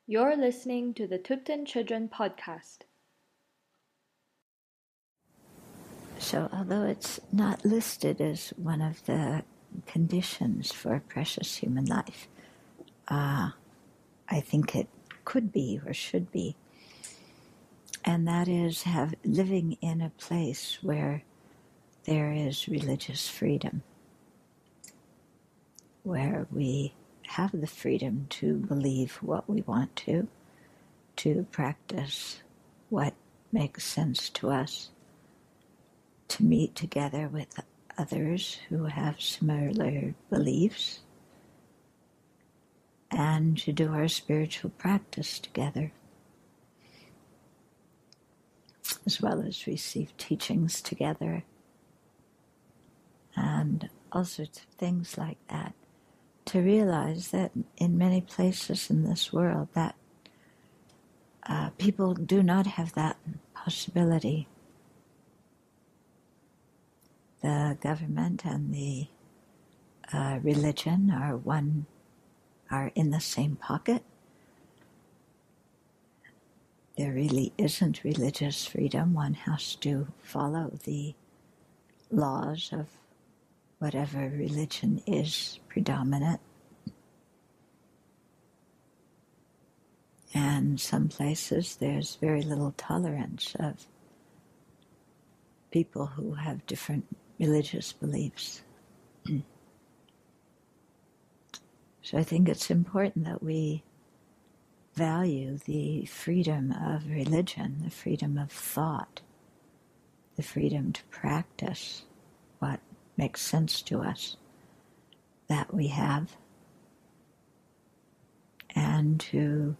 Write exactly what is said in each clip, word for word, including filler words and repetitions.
You're listening to the Tuten Children Podcast. So, although it's not listed as one of the conditions for precious human life, uh, I think it could be or should be. And that is have living in a place where there is religious freedom, where we have the freedom to believe what we want to, to practice what makes sense to us, to meet together with others who have similar beliefs, and to do our spiritual practice together, as well as receive teachings together, and all sorts of things like that. To realize that in many places in this world that uh, people do not have that possibility. The government and the uh, religion are one, are in the same pocket. There really isn't religious freedom. One has to follow the laws of whatever religion is predominant. And some places there's very little tolerance of people who have different religious beliefs. So I think it's important that we value the freedom of religion, the freedom of thought, the freedom to practice what makes sense to us that we have, and to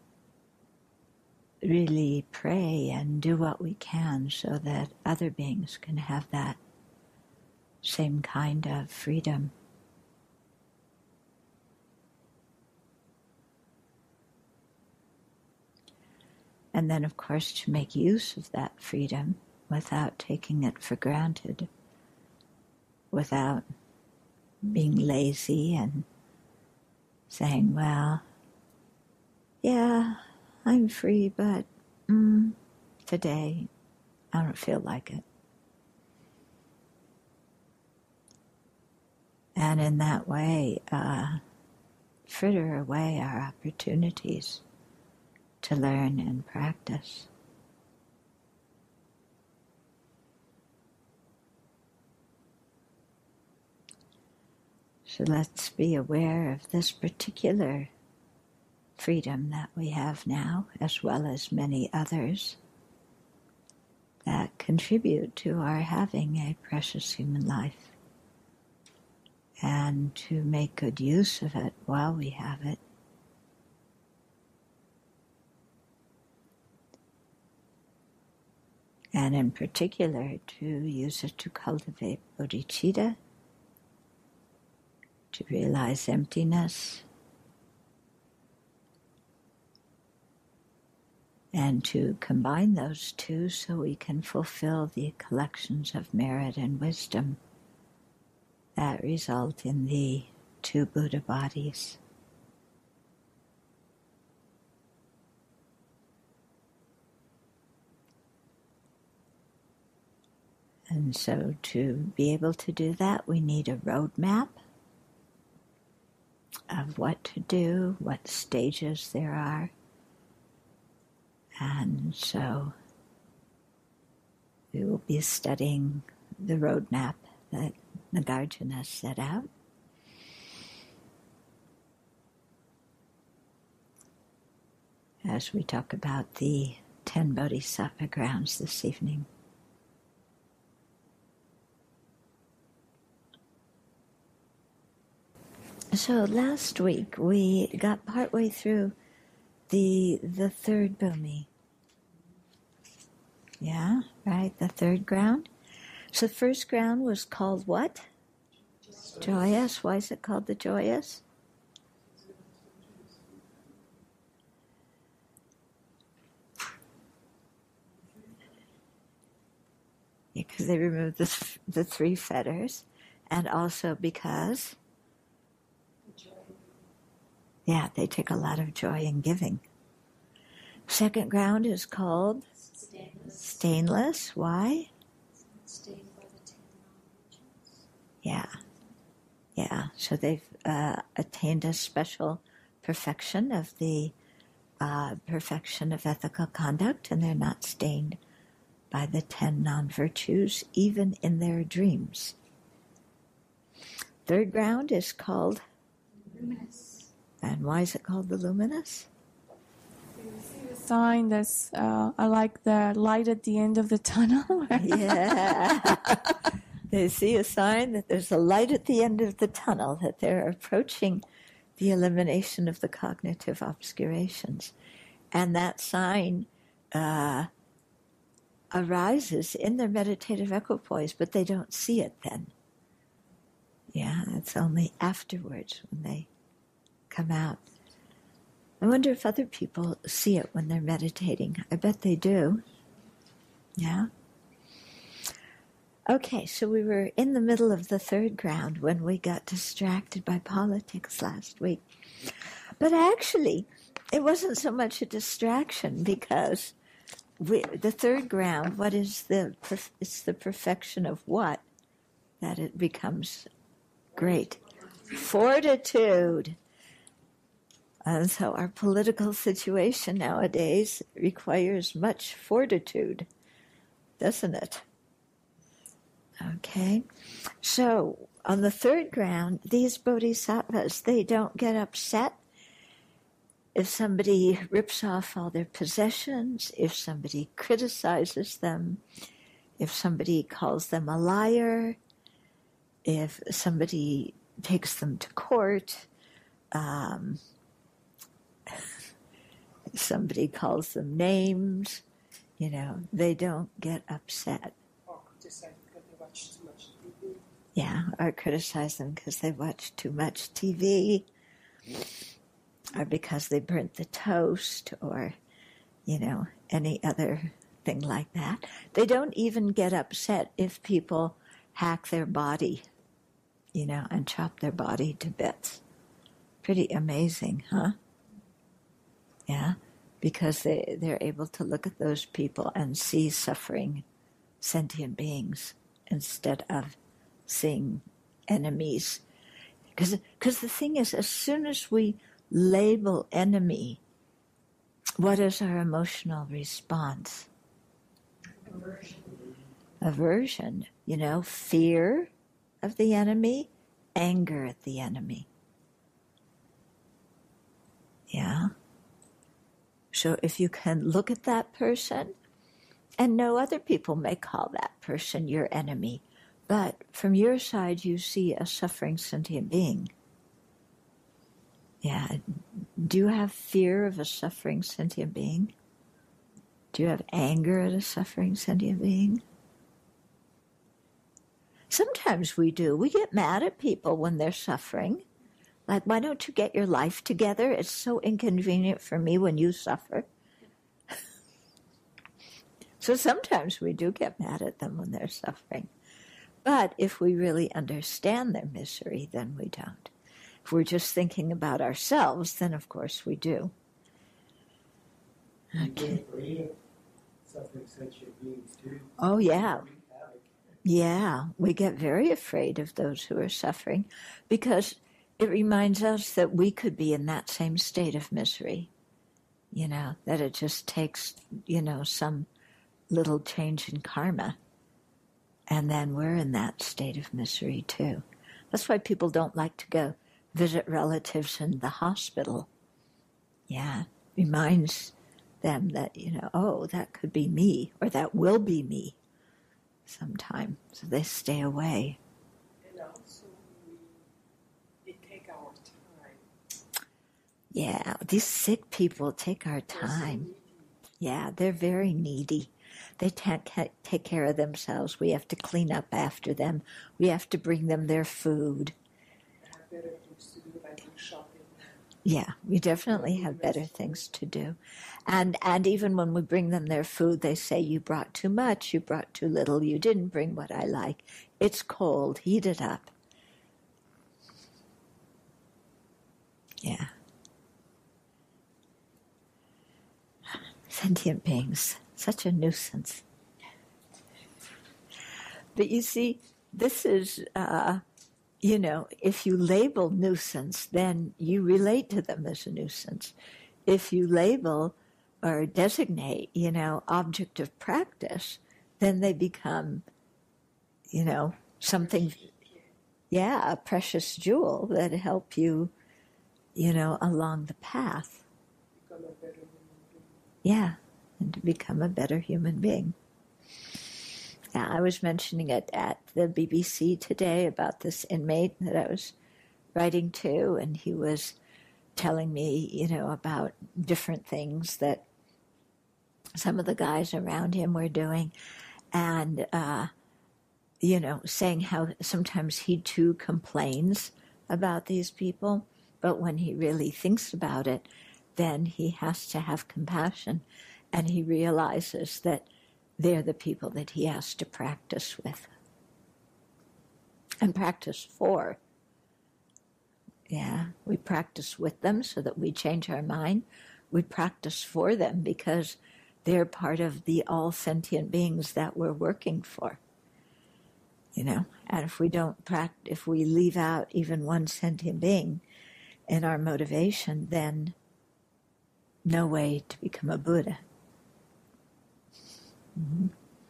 really pray and do what we can so that other beings can have that same kind of freedom. And then, of course, to make use of that freedom without taking it for granted, without being lazy and saying, well, yeah, I'm free, but mm, today I don't feel like it. And in that way, uh, fritter away our opportunities to learn and practice. So let's be aware of this particular freedom that we have now, as well as many others that contribute to our having a precious human life, and to make good use of it while we have it. And in particular, to use it to cultivate bodhicitta, to realize emptiness, and to combine those two so we can fulfill the collections of merit and wisdom that result in the two Buddha bodies. And so to be able to do that, we need a roadmap of what to do, what stages there are. And so we will be studying the roadmap that Nagarjuna set out. As we talk about the ten Bodhisattva grounds this evening. So last week we got partway through the the third bhumi. Yeah, right, the third ground. So the first ground was called what? Joyous. Why is it called the joyous? Because they removed the the three fetters, and also because, yeah, they take a lot of joy in giving. Second ground is called Stainless. stainless. Why? Stained by the ten non-regions. Yeah. Yeah. So they've uh, attained a special perfection of the uh, perfection of ethical conduct, and they're not stained by the ten non-virtues, even in their dreams. Third ground is called Luminous. And why is it called the luminous? You see the sign that's, uh, I like the light at the end of the tunnel. Yeah. They see a sign that there's a light at the end of the tunnel, that they're approaching the elimination of the cognitive obscurations. And that sign uh, arises in their meditative equipoise, but they don't see it then. Yeah, it's only afterwards when they come out. I wonder if other people see it when they're meditating. I bet they do. Yeah? Okay, so we were in the middle of the third ground when we got distracted by politics last week. But actually, it wasn't so much a distraction because we, the third ground, what is the, it's the perfection of what? That it becomes great. Fortitude. And so our political situation nowadays requires much fortitude, doesn't it? Okay. So on the third ground, these bodhisattvas, they don't get upset if somebody rips off all their possessions, if somebody criticizes them, if somebody calls them a liar, if somebody takes them to court, um, somebody calls them names, you know, they don't get upset. Or criticize because they watch too much T V. Yeah, or criticize them because they watch too much T V, or because they burnt the toast, or, you know, any other thing like that. They don't even get upset if people hack their body, you know, and chop their body to bits. Pretty amazing, huh? Yeah, because they, they're able to look at those people and see suffering sentient beings instead of seeing enemies. Because because the thing is, as soon as we label enemy, what is our emotional response? Aversion. Aversion, you know, fear of the enemy, anger at the enemy. Yeah. So if you can look at that person, and no other people may call that person your enemy, but from your side you see a suffering sentient being. Yeah. Do you have fear of a suffering sentient being? Do you have anger at a suffering sentient being? Sometimes we do. We get mad at people when they're suffering. Like, why don't you get your life together? It's so inconvenient for me when you suffer. So sometimes we do get mad at them when they're suffering. But if we really understand their misery, then we don't. If we're just thinking about ourselves, then of course we do. Okay. Afraid of suffering sentient beings too. Oh, yeah. Wreak havoc. Yeah, we get very afraid of those who are suffering because it reminds us that we could be in that same state of misery. You know, that it just takes, you know, some little change in karma. And then we're in that state of misery too. That's why people don't like to go visit relatives in the hospital. Yeah, reminds them that, you know, oh, that could be me, or that will be me sometime. So they stay away. And also, we, it take our time. Yeah, these sick people take our They're so time. needy. Yeah, they're very needy. They can't ca- take care of themselves. We have to clean up after them. We have to bring them their food. They have better things to do, like go shopping. Yeah, we definitely have better things to do. And and even when we bring them their food, they say, you brought too much, you brought too little, you didn't bring what I like. It's cold, heat it up. Yeah. sentient beings, such a nuisance. But you see, this is, uh, you know, if you label nuisance, then you relate to them as a nuisance. If you label or designate, you know, object of practice, then they become, you know, something, yeah, a precious jewel that help you, you know, along the path. Become a better human being. Yeah, and to become a better human being. Yeah, I was mentioning it at the B B C today about this inmate that I was writing to, and he was telling me, you know, about different things that some of the guys around him were doing, and, uh, you know, saying how sometimes he too complains about these people, but when he really thinks about it, then he has to have compassion, and he realizes that they're the people that he has to practice with and practice for. Yeah, we practice with them so that we change our mind. We practice for them because they're part of the all sentient beings that we're working for. You know, and if we don't practice, if we leave out even one sentient being in our motivation, then no way to become a Buddha. Mm-hmm.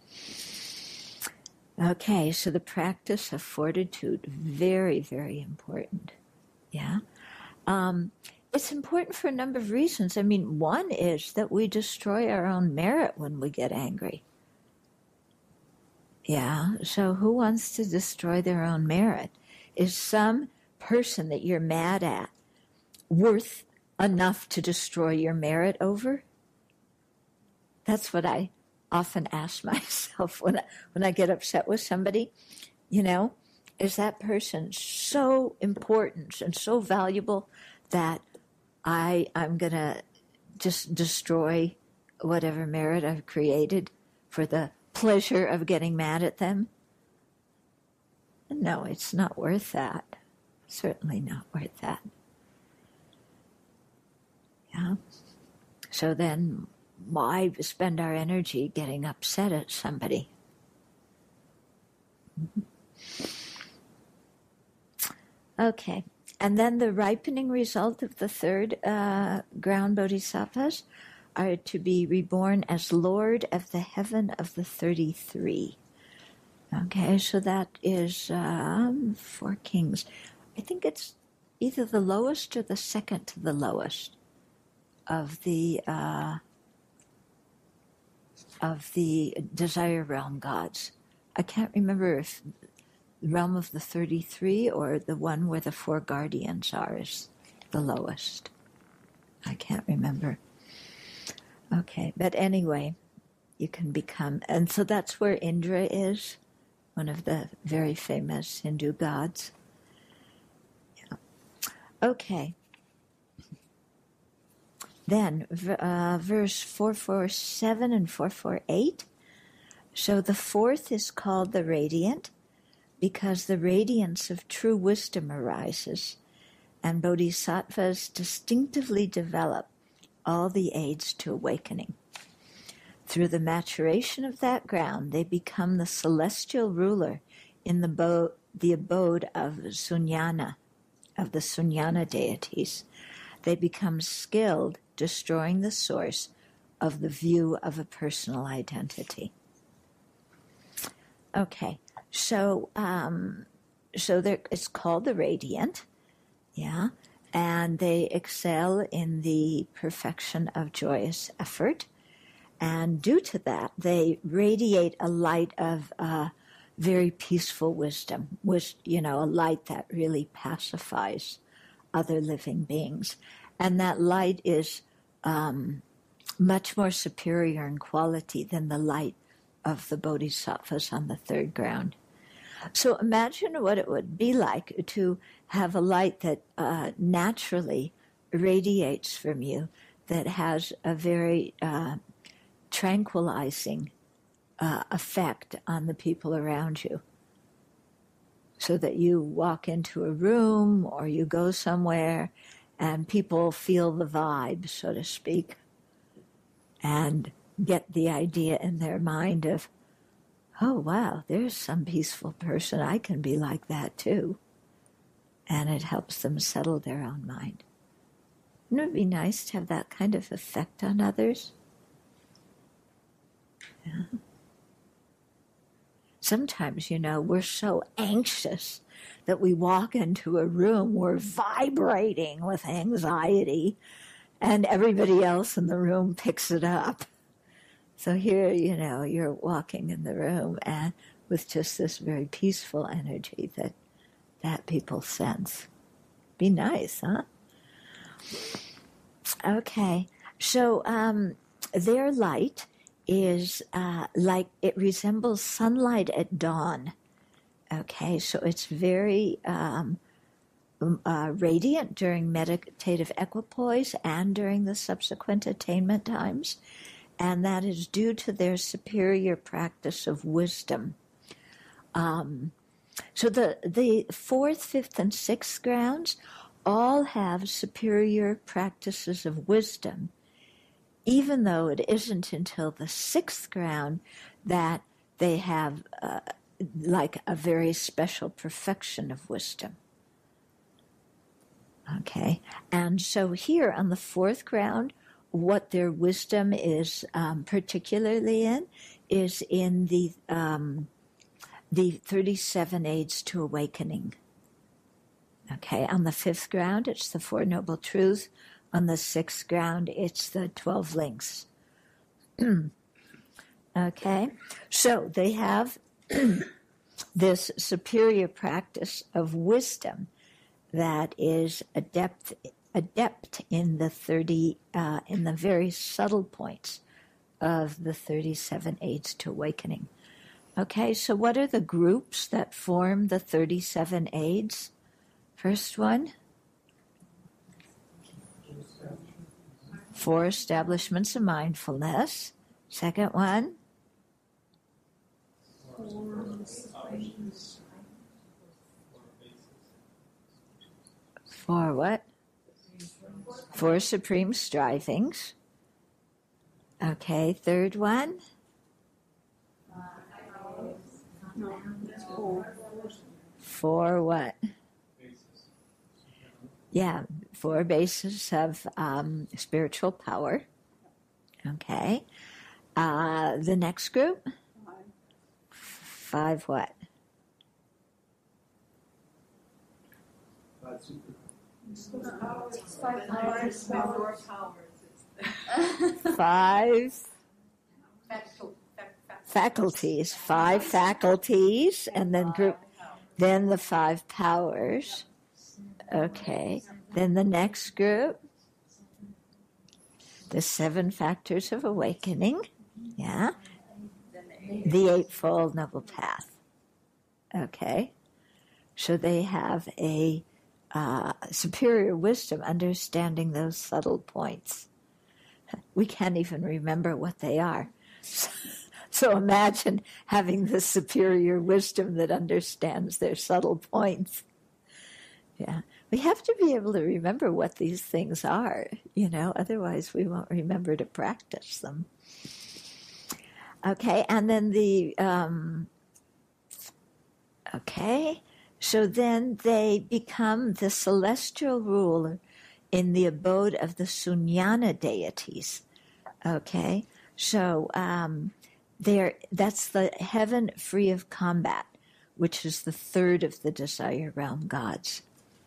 Okay, so the practice of fortitude, very, very important. Yeah. Um, it's important for a number of reasons. I mean, one is that we destroy our own merit when we get angry. Yeah, so who wants to destroy their own merit? Is some person that you're mad at worth enough to destroy your merit over? That's what I often ask myself when I, when I get upset with somebody. You know, is that person so important and so valuable that I, I'm going to just destroy whatever merit I've created for the pleasure of getting mad at them? No, it's not worth that. Certainly not worth that. Yeah. So then, why spend our energy getting upset at somebody? Okay. And then the ripening result of the third uh, ground bodhisattvas are to be reborn as Lord of the Heaven of the thirty-three. Okay, so that is um, four kings. I think it's either the lowest or the second to the lowest of the uh, of the desire realm gods. I can't remember if the realm of the thirty-three or the one where the four guardians are is the lowest. I can't remember. Okay, but anyway, you can become, and so that's where Indra is, one of the very famous Hindu gods. Yeah. Okay. Then, uh, verse four forty-seven and four forty-eight. So the fourth is called the radiant, because the radiance of true wisdom arises, and bodhisattvas distinctively develop all the aids to awakening. Through the maturation of that ground, they become the celestial ruler in the, bo- the abode of Sunyana, of the Sunyana deities. They become skilled, destroying the source of the view of a personal identity. Okay, so um, so there, it's called the radiant, yeah, and they excel in the perfection of joyous effort, and due to that, they radiate a light of uh, very peaceful wisdom, which, you know, a light that really pacifies other living beings, and that light is um, much more superior in quality than the light of the bodhisattvas on the third ground. So imagine what it would be like to have a light that uh, naturally radiates from you, that has a very uh, tranquilizing uh, effect on the people around you. So that you walk into a room or you go somewhere and people feel the vibe, so to speak. and get the idea in their mind of, oh, wow, there's some peaceful person. I can be like that too. And it helps them settle their own mind. Wouldn't it be nice to have that kind of effect on others? Yeah. Sometimes, you know, we're so anxious that we walk into a room, we're vibrating with anxiety, and everybody else in the room picks it up. So here, you know, you're walking in the room and with just this very peaceful energy that that people sense. Be nice, huh? Okay, so um, their light is uh, like, it resembles sunlight at dawn. Okay, so it's very um, uh, radiant during meditative equipoise and during the subsequent attainment times, and that is due to their superior practice of wisdom. Um, so the, the fourth, fifth, and sixth grounds all have superior practices of wisdom, even though it isn't until the sixth ground that they have uh, like a very special perfection of wisdom. Okay, and so here on the fourth ground, what their wisdom is um, particularly in is in the um, the thirty-seven aids to awakening. Okay, on the fifth ground, it's the Four Noble Truths. On the sixth ground, it's the twelve links. Okay, so they have this superior practice of wisdom that is adept adept in the thirty uh, in the very subtle points of the thirty-seven aids to awakening. Okay, so what are the groups that form the thirty-seven aids? First one, four establishments of mindfulness. Second one, four what? Four supreme strivings. Okay, third one. Four what? Yeah, four bases of um, spiritual power. Okay. Uh, the next group? Five what? Five powers. Five faculties. Five faculties, and then group. Then the five powers. Okay. Then the next group. The seven factors of awakening. Yeah. The Eightfold Noble Path. Okay. So they have a uh, superior wisdom understanding those subtle points. We can't even remember what they are. So, so imagine having the superior wisdom that understands their subtle points. Yeah. We have to be able to remember what these things are, you know, otherwise we won't remember to practice them. Okay, and then the, um, okay, so then they become the celestial ruler in the abode of the Sunyana deities. Okay, so um, they're, that's the heaven free of combat, which is the third of the desire realm gods.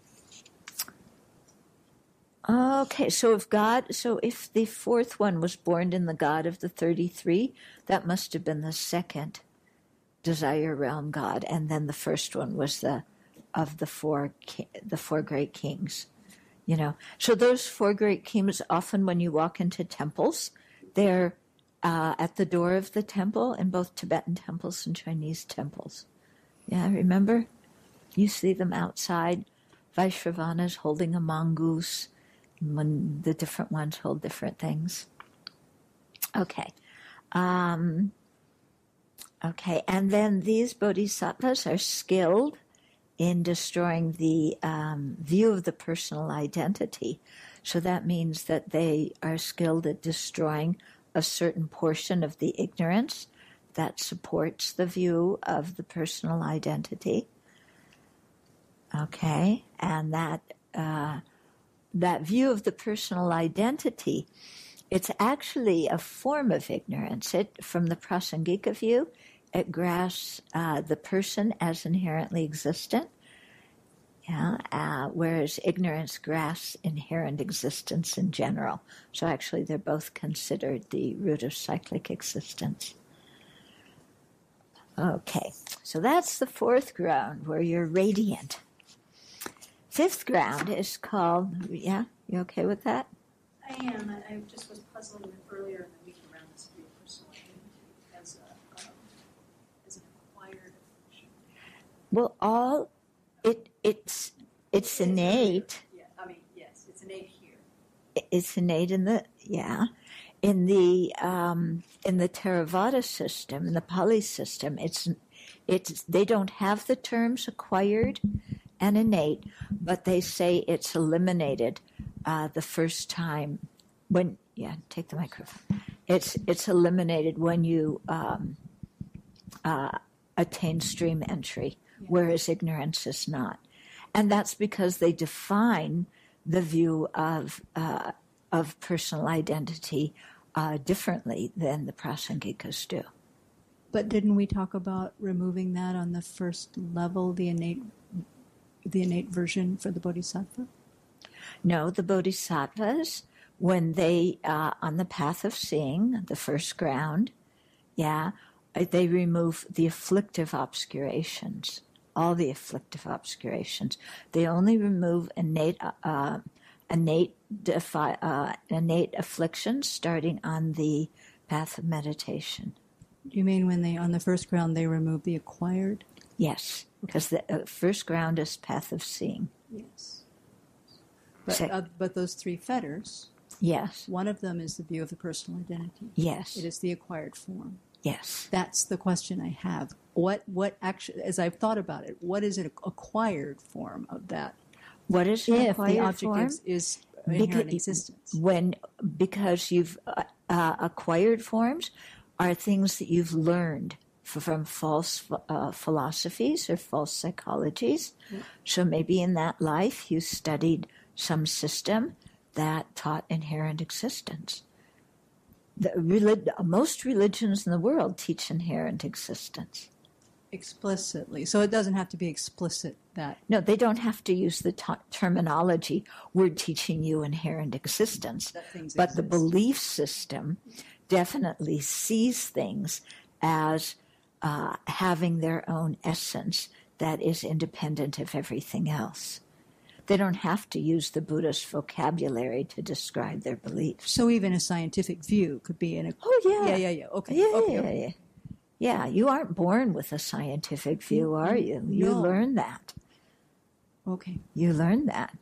Okay, so if God, so if the fourth one was born in the God of the thirty-three, that must have been the second desire realm God, and then the first one was the of the four the four great kings. You know, so those four great kings, often when you walk into temples, they're uh, at the door of the temple in both Tibetan temples and Chinese temples. Yeah, remember? You see them outside. Vaishravanas holding a mongoose. When the different ones hold different things. Okay. Um, okay, and then these bodhisattvas are skilled in destroying the um, view of the personal identity. So that means that they are skilled at destroying a certain portion of the ignorance that supports the view of the personal identity. Okay, and that uh, that view of the personal identity, it's actually a form of ignorance. It, from the Prasangika view, it grasps uh, the person as inherently existent, yeah, uh, whereas ignorance grasps inherent existence in general. So actually they're both considered the root of cyclic existence. Okay, so that's the fourth ground, where you're radiant. Fifth ground is called, yeah, you okay with that? I am. I, I just was puzzling with earlier in the week around this view of personal identity as a um, as an acquired affliction. Well, all it it's it's innate. Yeah, I mean, yes, it's innate here. It's innate in the yeah, in the um, in the Theravada system, in the Pali system. It's it's they don't have the terms acquired and innate, but they say it's eliminated uh, the first time when yeah take the microphone. It's it's eliminated when you um, uh, attain stream entry, yeah. Whereas ignorance is not, and that's because they define the view of uh, of personal identity uh, differently than the Prasangikas do. But didn't we talk about removing that on the first level, the innate the innate version for the Bodhisattva? No, the Bodhisattvas, when they, uh, on the path of seeing, the first ground, yeah, they remove the afflictive obscurations, all the afflictive obscurations. They only remove innate, uh, innate, defi- uh, innate afflictions starting on the path of meditation. You mean when they, on the first ground, they remove the acquired? Yes, because the uh, first ground is path of seeing. Yes. But, So- uh, but those three fetters, Yes, one of them is the view of the personal identity. yes, It is the acquired form. yes. That's the question I have. What, what actually, as I've thought about it, what is an acquired form of that? What is an If the acquired object form? is, is inherent Because- existence. When because you've uh, uh, acquired forms are things that you've learned f- from false uh, philosophies or false psychologies. Yeah. So maybe in that life you studied some system that taught inherent existence. The relig- most religions in the world teach inherent existence. Explicitly. So it doesn't have to be explicit that. No, they don't have to use the t- terminology, we're teaching you inherent existence. That things But the exist. belief system definitely sees things as uh, having their own essence that is independent of everything else. They don't have to use the Buddhist vocabulary to describe their beliefs. So even a scientific view could be an. Oh, yeah. Yeah, yeah, yeah. Okay. Yeah, okay, yeah, okay. yeah. Yeah, you aren't born with a scientific view, are you? You No. learn that. Okay. You learn that.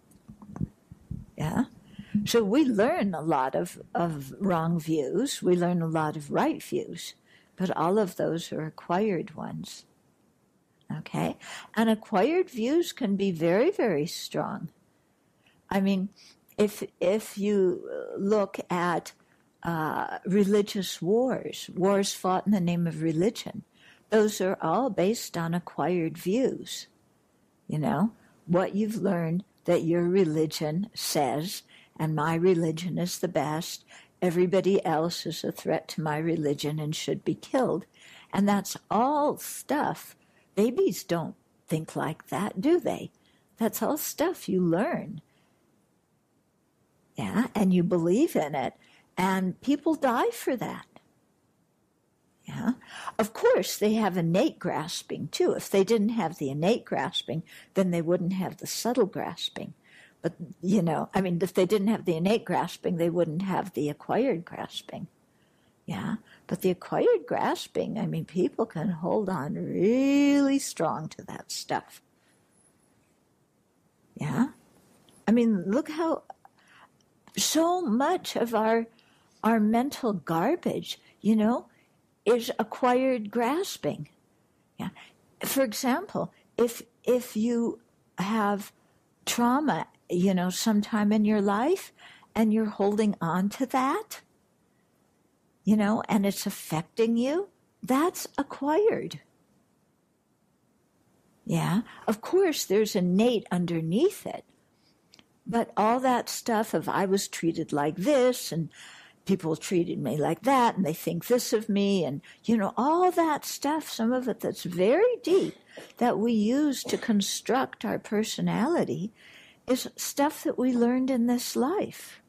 Yeah. So we learn a lot of, of wrong views. We learn a lot of right views. But all of those are acquired ones. Okay? And acquired views can be very, very strong. I mean, if if you look at uh, religious wars, wars fought in the name of religion, those are all based on acquired views. You know, what you've learned that your religion says, and my religion is the best, everybody else is a threat to my religion and should be killed. And that's all stuff. Babies don't think like that, do they? That's all stuff you learn. Yeah, and you believe in it. And people die for that. Yeah. Of course, they have innate grasping, too. If they didn't have the innate grasping, then they wouldn't have the subtle grasping. But, you know, I mean, if they didn't have the innate grasping, they wouldn't have the acquired grasping. Yeah. But the acquired grasping, I mean, people can hold on really strong to that stuff. Yeah. I mean, look how so much of our our mental garbage, you know, is acquired grasping. Yeah. For example, if if you have trauma, you know, sometime in your life and you're holding on to that, you know, and it's affecting you, that's acquired. Yeah, of course, there's innate underneath it. But all that stuff of I was treated like this and people treated me like that and they think this of me and, you know, all that stuff, some of it that's very deep that we use to construct our personality is stuff that we learned in this life.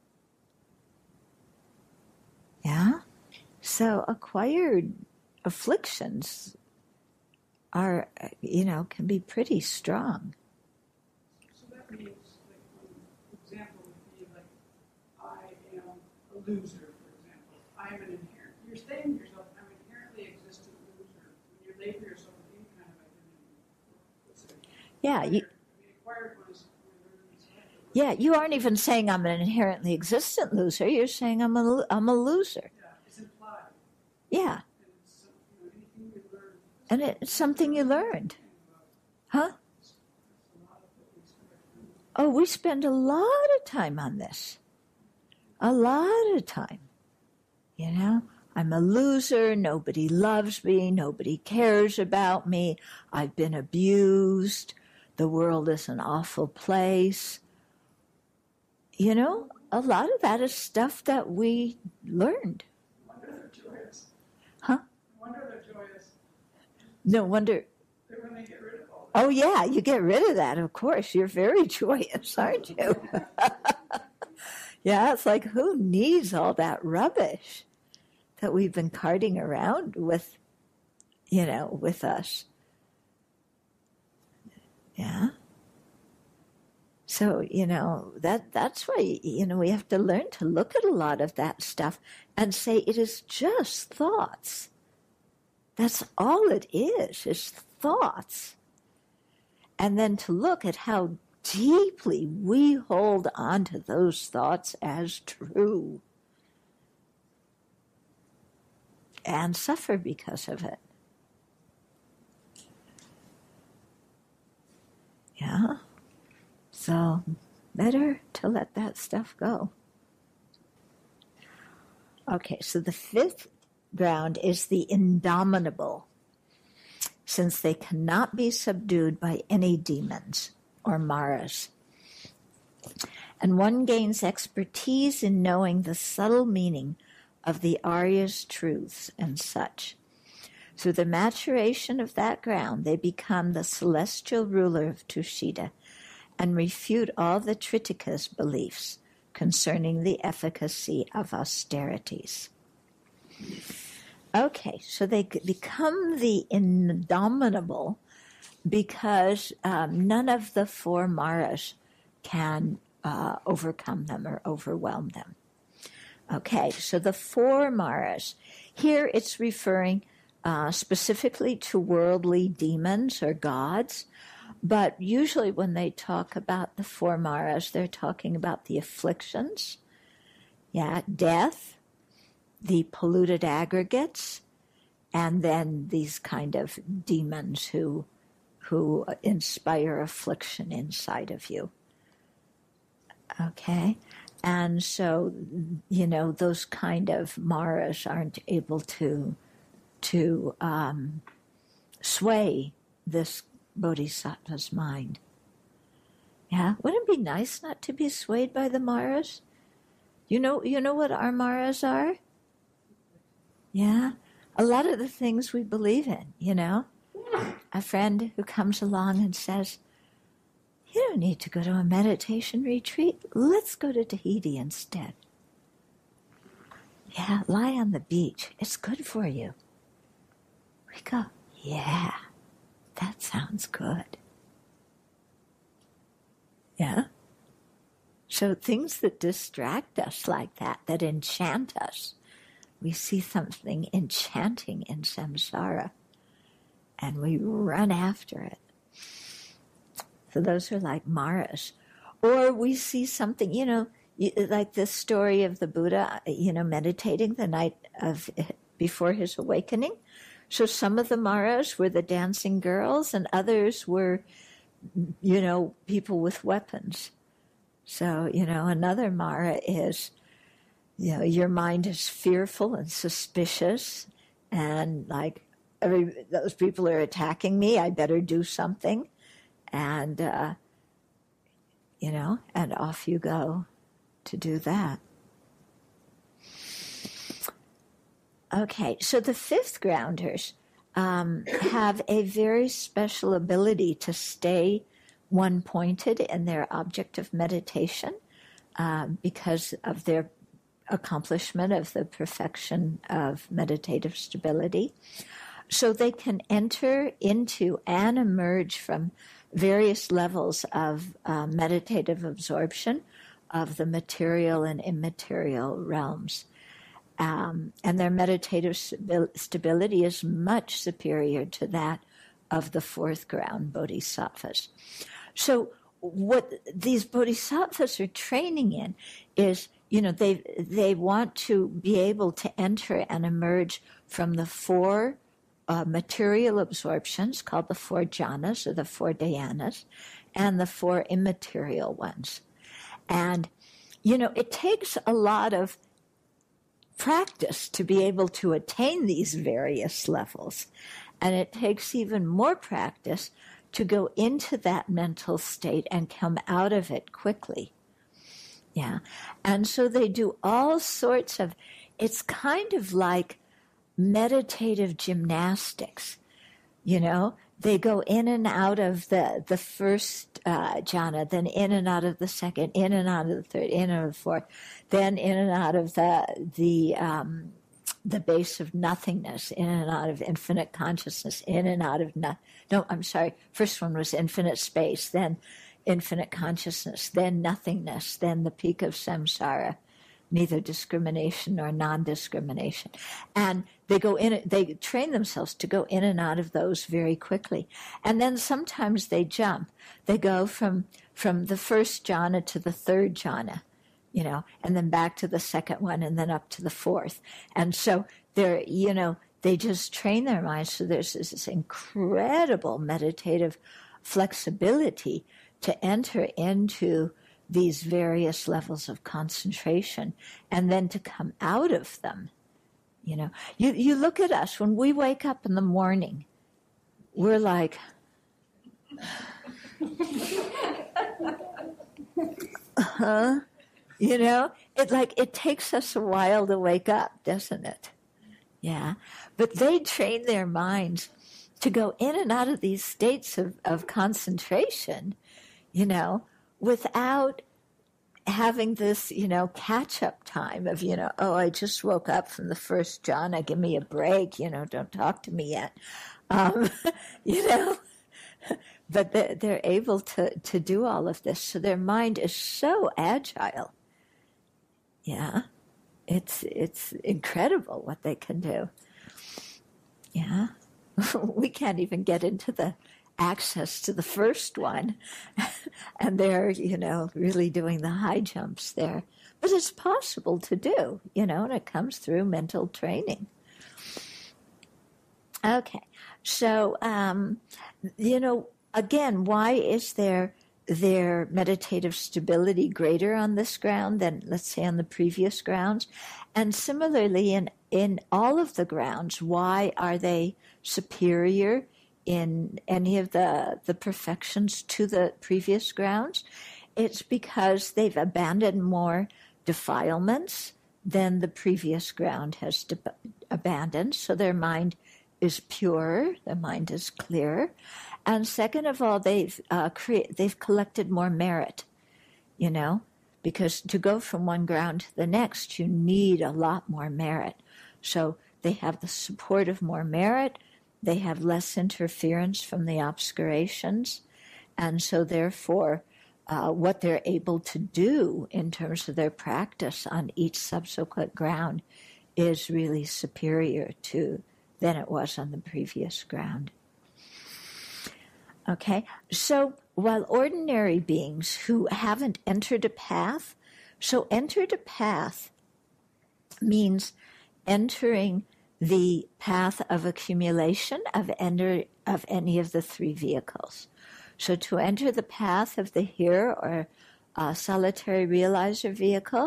Yeah? So acquired afflictions are, you know, can be pretty strong. So that means, like, an example would be like, I am a loser, for example. I am an inherent. You're saying to yourself, I'm an inherently existent loser. When you label yourself with any kind of identity. What's it? Yeah, you, The acquired one is yeah, you aren't even saying I'm an inherently existent loser. You're saying I'm a, I'm a loser. Yeah, it's implied. Yeah. And it's, you know, anything you learn. And it's something you learned. Huh? Oh, we spend a lot of time on this. A lot of time. You know, I'm a loser. Nobody loves me. Nobody cares about me. I've been abused. The world is an awful place. You know, a lot of that is stuff that we learned. No wonder they're joyous. Huh? No wonder they're joyous. No wonder. When they get rid of all that. Oh, yeah, you get rid of that, of course. You're very joyous, aren't you? Yeah, it's like, who needs all that rubbish that we've been carting around with, you know, with us? Yeah. So, you know, that that's why, you know, we have to learn to look at a lot of that stuff and say it is just thoughts. That's all it is, is thoughts. And then to look at how deeply we hold on to those thoughts as true and suffer because of it. Yeah? So, better to let that stuff go. Okay, so the fifth ground is the indomitable, since they cannot be subdued by any demons or maras. And one gains expertise in knowing the subtle meaning of the Arya's truths and such. Through the maturation of that ground, they become the celestial ruler of Tushita and refute all the Tritika's beliefs concerning the efficacy of austerities. Okay, so they become the indomitable because um, none of the four maras can uh, overcome them or overwhelm them. Okay, so the four maras, here it's referring uh, specifically to worldly demons or gods, but usually when they talk about the four maras, they're talking about the afflictions, yeah, death, the polluted aggregates, and then these kind of demons who who inspire affliction inside of you. Okay? And so, you know, those kind of maras aren't able to to um, sway this bodhisattva's mind. Yeah? Wouldn't it be nice not to be swayed by the maras? You know, you know what our maras are? Yeah? A lot of the things we believe in, you know? A friend who comes along and says, you don't need to go to a meditation retreat. Let's go to Tahiti instead. Yeah, lie on the beach. It's good for you. We go, yeah, that sounds good. Yeah? So things that distract us like that, that enchant us, we see something enchanting in samsara, and we run after it. So those are like maras. Or we see something, you know, like the story of the Buddha, you know, meditating the night of before his awakening. So some of the maras were the dancing girls, and others were, you know, people with weapons. So, you know, another mara is you know, your mind is fearful and suspicious, and like, every, those people are attacking me, I better do something. And, uh, you know, and off you go to do that. Okay, so the fifth grounders um, have a very special ability to stay one-pointed in their object of meditation um, because of their accomplishment of the perfection of meditative stability. So they can enter into and emerge from various levels of uh, meditative absorption of the material and immaterial realms. Um, and their meditative stability is much superior to that of the fourth ground bodhisattvas. So what these bodhisattvas are training in is, you know, they they want to be able to enter and emerge from the four uh, material absorptions called the four jhanas or the four dhyanas, and the four immaterial ones. And, you know, it takes a lot of practice to be able to attain these various levels. And it takes even more practice to go into that mental state and come out of it quickly. Yeah. And so they do all sorts of, it's kind of like meditative gymnastics. You know, they go in and out of the, the first uh, jhana, then in and out of the second, in and out of the third, in and out of the fourth, then in and out of the the um, the base of nothingness, in and out of infinite consciousness, in and out of no, no, I'm sorry. First one was infinite space, then infinite consciousness, then nothingness, then the peak of samsara, neither discrimination nor non-discrimination. And they go in, they train themselves to go in and out of those very quickly. And then sometimes they jump. They go from, from the first jhana to the third jhana, you know, and then back to the second one and then up to the fourth. And so they're, you know, they just train their minds. So there's this incredible meditative flexibility to enter into these various levels of concentration and then to come out of them. You know, you, you look at us, when we wake up in the morning, we're like, uh-huh, you know, it like, it takes us a while to wake up, doesn't it? Yeah. But they train their minds to go in and out of these states of, of concentration, you know, without having this, you know, catch-up time of, you know, oh, I just woke up from the first jhana, give me a break, you know, don't talk to me yet. Um, you know, but they're, they're able to, to do all of this. So their mind is so agile. Yeah. It's, it's incredible what they can do. Yeah. We can't even get into the access to the first one, and they're, you know, really doing the high jumps there. But it's possible to do, you know, and it comes through mental training. Okay, so, um, you know, again, why is there their meditative stability greater on this ground than, let's say, on the previous grounds? And similarly, in, in all of the grounds, why are they superior in any of the, the perfections to the previous grounds? It's because they've abandoned more defilements than the previous ground has de- abandoned. So their mind is pure, their mind is clear. And second of all, they've uh, cre- they've collected more merit, you know, because to go from one ground to the next, you need a lot more merit. So they have the support of more merit. They have less interference from the obscurations. And so therefore, uh, what they're able to do in terms of their practice on each subsequent ground is really superior to than it was on the previous ground. Okay, so while ordinary beings who haven't entered a path, so entered a path means entering the path of accumulation of, enter, of any of the three vehicles. So to enter the path of the here or uh, solitary realizer vehicle,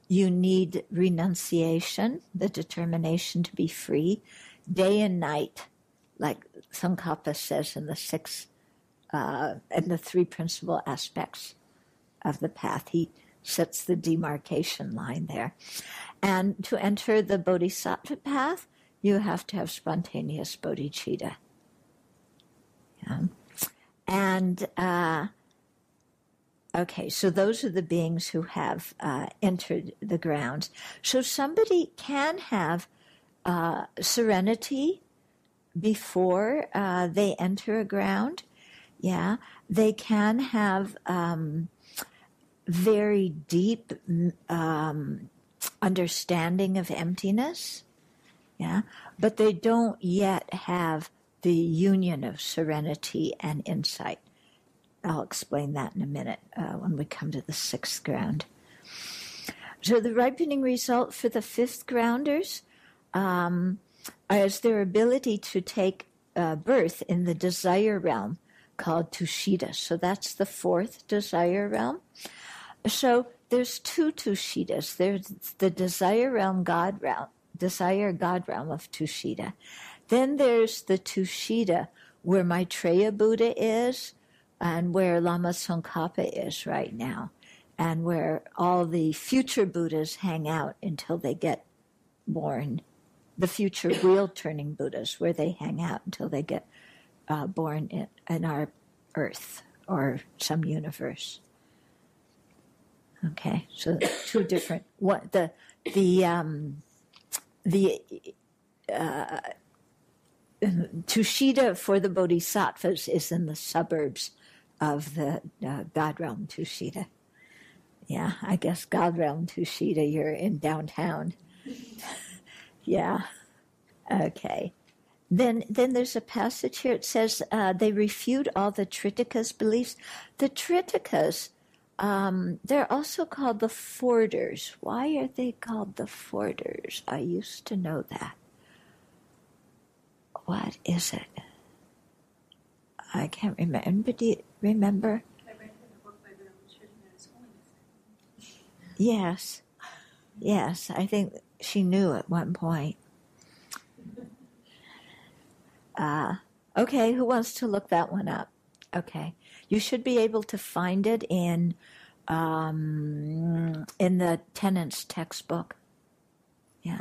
you need renunciation, the determination to be free, day and night, like Tsongkhapa says in the six, uh, in the three principal aspects of the path. He sets the demarcation line there. And to enter the bodhisattva path, you have to have spontaneous bodhicitta. Yeah. And, uh, okay, so those are the beings who have uh, entered the grounds. So somebody can have uh, serenity before uh, they enter a ground. Yeah, they can have um, very deep um, understanding of emptiness. Yeah, but they don't yet have the union of serenity and insight. I'll explain that in a minute uh, when we come to the sixth ground. So the ripening result for the fifth grounders um, is their ability to take uh, birth in the desire realm called Tushita. So that's the fourth desire realm. So there's two Tushitas. There's the desire realm, God realm, desire God realm of Tushita. Then there's the Tushita where Maitreya Buddha is, and where Lama Tsongkhapa is right now, and where all the future Buddhas hang out until they get born. The future wheel-turning Buddhas, where they hang out until they get uh, born in, in our earth or some universe. Okay, so two different. What the the um, the uh, Tushita for the Bodhisattvas is in the suburbs of the uh, God realm Tushita. Yeah, I guess God realm Tushita, you're in downtown. Yeah. Okay. Then then there's a passage here. It says uh, they refute all the Tritikas' beliefs. The Tritikas, um, they're also called the Forders. Why are they called the Forders? I used to know that. What is it? I can't remember. Anybody remember? I read in a book by the Church Holiness. Yes. Yes, I think she knew at one point. Uh, okay, who wants to look that one up? Okay. You should be able to find it in um, in the Tenants textbook. Yeah.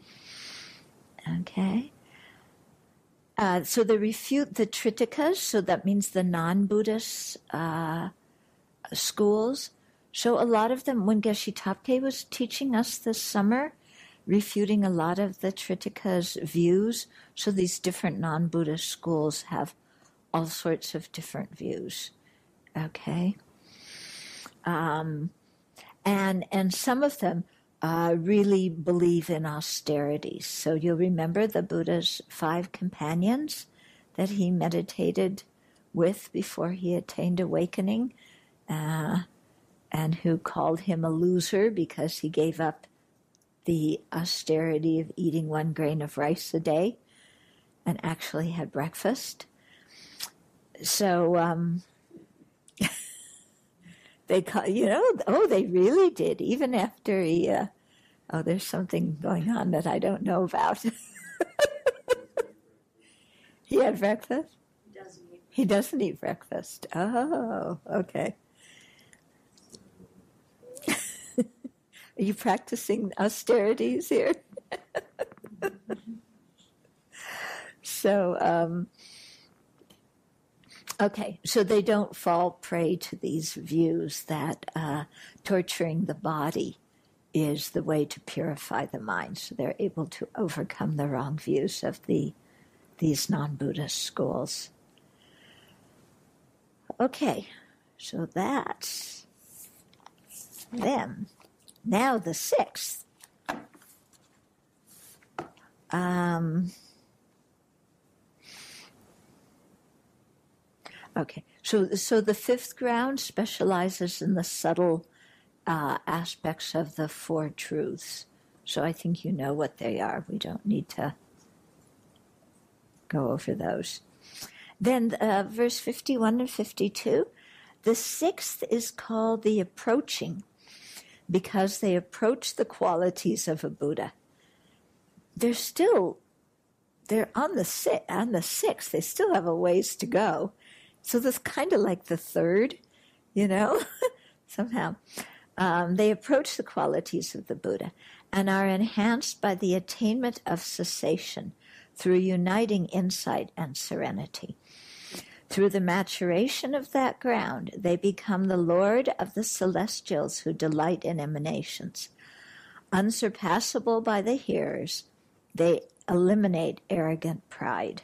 Okay. Uh, so they refute the Tritikas, so that means the non-Buddhist uh, schools. So a lot of them, when Geshe Topke was teaching us this summer, refuting a lot of the Tritika's views, so these different non-Buddhist schools have all sorts of different views. Okay? Um, and and some of them uh, really believe in austerities. So you'll remember the Buddha's five companions that he meditated with before he attained awakening, uh, and who called him a loser because he gave up the austerity of eating one grain of rice a day and actually had breakfast. So um, they call, you know, oh, they really did, even after he, uh, oh, there's something going on that I don't know about. He had breakfast? He doesn't eat. He doesn't eat breakfast. Oh, okay. Are you practicing austerities here? so, um, okay, so they don't fall prey to these views that uh, torturing the body is the way to purify the mind. So they're able to overcome the wrong views of the these non-Buddhist schools. Okay, so that's them. Now the sixth. Um, okay, so so the fifth ground specializes in the subtle uh, aspects of the Four Truths. So I think you know what they are. We don't need to go over those. Then uh, verse fifty-one and fifty-two. The sixth is called the approaching. because they approach the qualities of a Buddha, they're still, they're on the si- on the sixth. They still have a ways to go. So that's kind of like the third, you know, somehow. Um, they approach the qualities of the Buddha and are enhanced by the attainment of cessation through uniting insight and serenity. Through the maturation of that ground, they become the Lord of the celestials who delight in emanations. Unsurpassable by the hearers, they eliminate arrogant pride.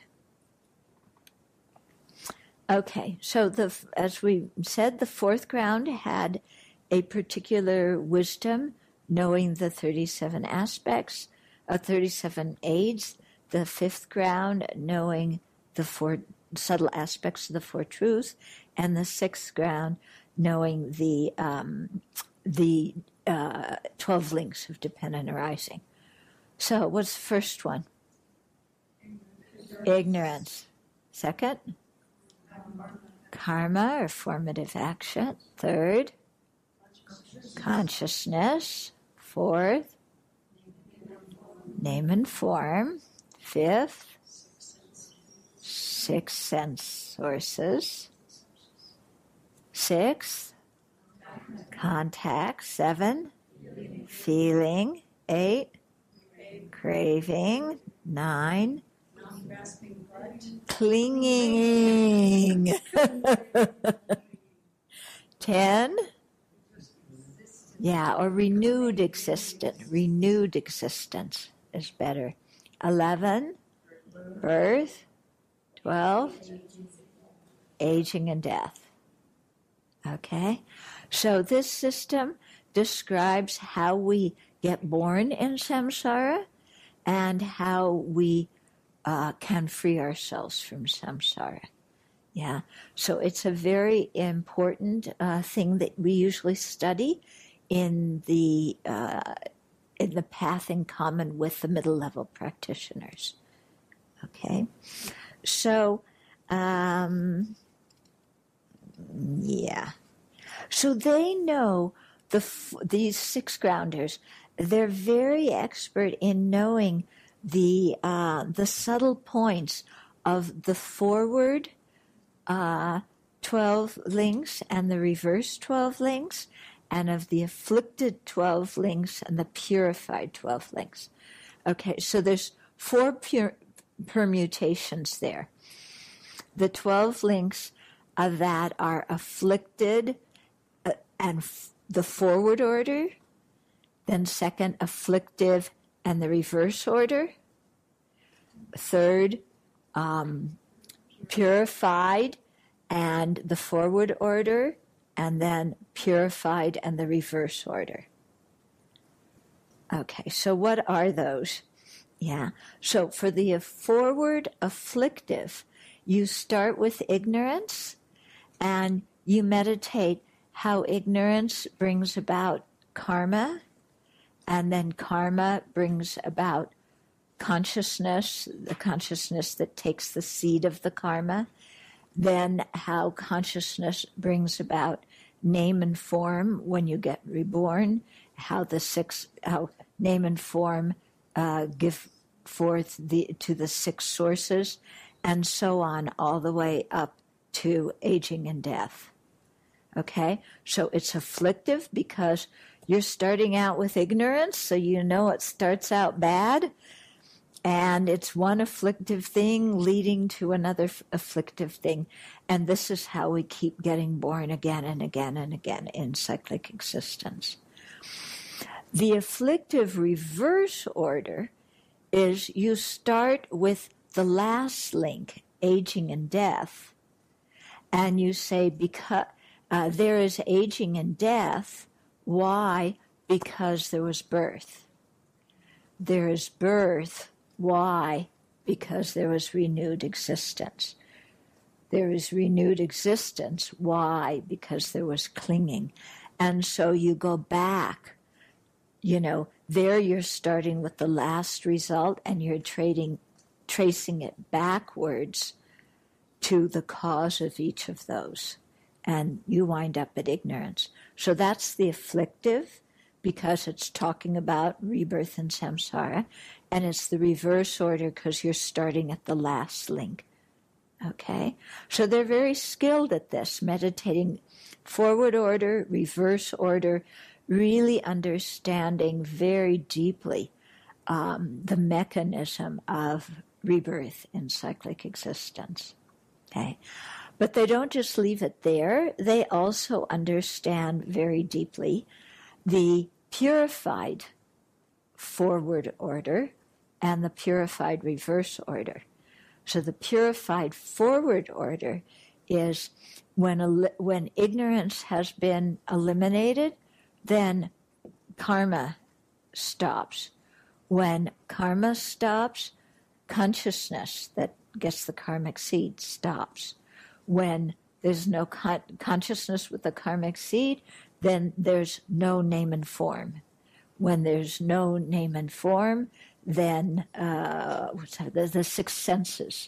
Okay, so the as we said, the fourth ground had a particular wisdom, knowing the thirty-seven aspects, uh, thirty-seven aids. The fifth ground, knowing the four subtle aspects of the Four Truths, and the sixth ground, knowing the um, the uh, twelve links of dependent arising. So, what's the first one? Ignorance. Ignorance. Second? Karma, or formative action. Third? Consciousness. Fourth? Name and form. Fifth? Six sense sources. Six, contact. Seven, feeling. Eight, craving. Nine, clinging. Ten, yeah, or renewed existence. Renewed existence is better. Eleven, birth. Twelve, aging and death. Okay? So this system describes how we get born in samsara and how we uh, can free ourselves from samsara. Yeah? So it's a very important uh, thing that we usually study in the uh, in the path in common with the middle level practitioners. Okay? So, um, yeah. So they know the these six grounders. They're very expert in knowing the uh, the subtle points of the forward uh, twelve links and the reverse twelve links, and of the afflicted twelve links and the purified twelve links. Okay, so there's four pure permutations there. The twelve links uh, that are afflicted uh, and f- the forward order, then second, afflictive and the reverse order, third, um, purified and the forward order, and then purified and the reverse order. Okay, so what are those? Yeah. So for the forward afflictive, you start with ignorance and you meditate how ignorance brings about karma, and then karma brings about consciousness, the consciousness that takes the seed of the karma, then how consciousness brings about name and form when you get reborn, how the six, how name and form Uh, give forth the, to the six sources, and so on, all the way up to aging and death. Okay? So it's afflictive because you're starting out with ignorance, so you know it starts out bad, and it's one afflictive thing leading to another f- afflictive thing, and this is how we keep getting born again and again and again in cyclic existence. The afflictive reverse order is you start with the last link, aging and death, and you say, because uh, there is aging and death. Why? Because there was birth. There is birth. Why? Because there was renewed existence. There is renewed existence. Why? Because there was clinging. And so you go back. You know, there you're starting with the last result and you're trading, tracing it backwards to the cause of each of those. And you wind up at ignorance. So that's the afflictive, because it's talking about rebirth and samsara, and it's the reverse order because you're starting at the last link. Okay? So they're very skilled at this, meditating forward order, reverse order, really understanding very deeply um, the mechanism of rebirth in cyclic existence. Okay? But they don't just leave it there. They also understand very deeply the purified forward order and the purified reverse order. So the purified forward order is when when ignorance has been eliminated, then karma stops. When karma stops, consciousness that gets the karmic seed stops. When there's no con- consciousness with the karmic seed, then there's no name and form. When there's no name and form, then uh, what's that? The, the six senses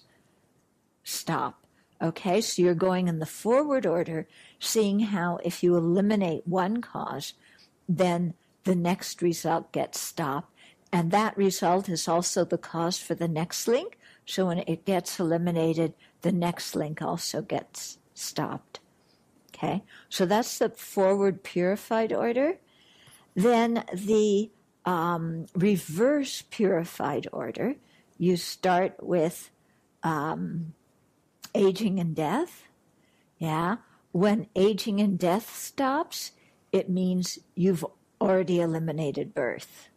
stop. Okay, so you're going in the forward order, seeing how if you eliminate one cause, then the next result gets stopped. And that result is also the cause for the next link. So when it gets eliminated, the next link also gets stopped. Okay, so that's the forward purified order. Then the um, reverse purified order, you start with um, aging and death. Yeah, when aging and death stops, it means you've already eliminated birth.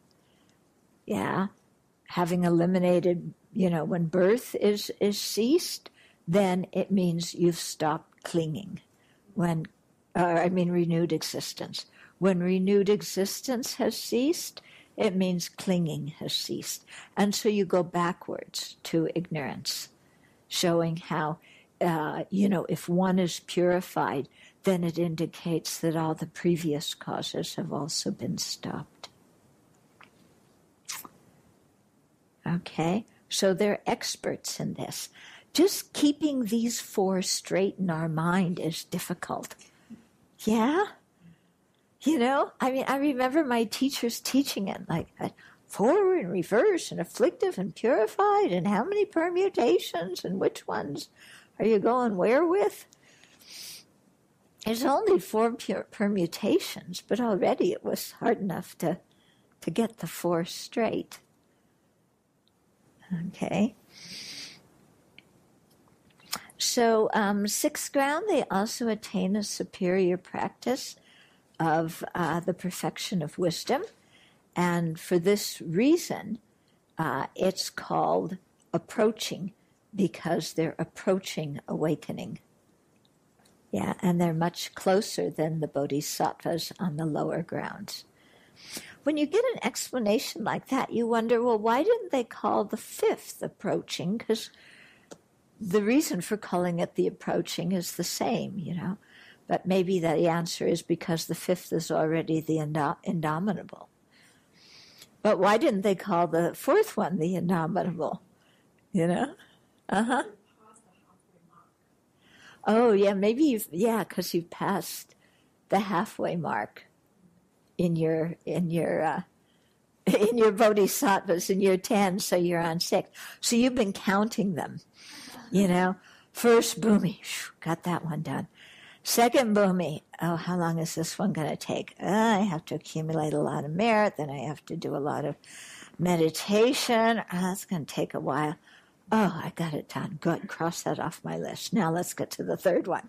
Yeah, having eliminated, you know, when birth is, is ceased, then it means you've stopped clinging. When, uh, I mean, renewed existence. When renewed existence has ceased, it means clinging has ceased. And so you go backwards to ignorance, showing how, uh, you know, if one is purified, then it indicates that all the previous causes have also been stopped. Okay, so they're experts in this. Just keeping these four straight in our mind is difficult. Yeah? You know, I mean, I remember my teachers teaching it like that. Forward and reverse and afflictive and purified and how many permutations and which ones are you going where with? There's only four pure permutations, but already it was hard enough to, to get the four straight. Okay. So um, sixth ground, they also attain a superior practice of uh, the perfection of wisdom. And for this reason, uh, it's called approaching, because they're approaching awakening. Yeah, and they're much closer than the bodhisattvas on the lower grounds. When you get an explanation like that, you wonder, well, why didn't they call the fifth approaching? Because the reason for calling it the approaching is the same, you know. But maybe the answer is because the fifth is already the indo- indomitable. But why didn't they call the fourth one the indomitable? You know? Uh-huh. Oh, yeah, maybe you've, yeah, because you've passed the halfway mark in your, in your, uh, in your bodhisattvas, in your ten, so you're on six. So you've been counting them, you know. First bhumi, got that one done. Second bhumi, oh, how long is this one going to take? Uh, I have to accumulate a lot of merit, then I have to do a lot of meditation. Oh, that's going to take a while. Oh, I got it done. Good, cross that off my list. Now let's get to the third one.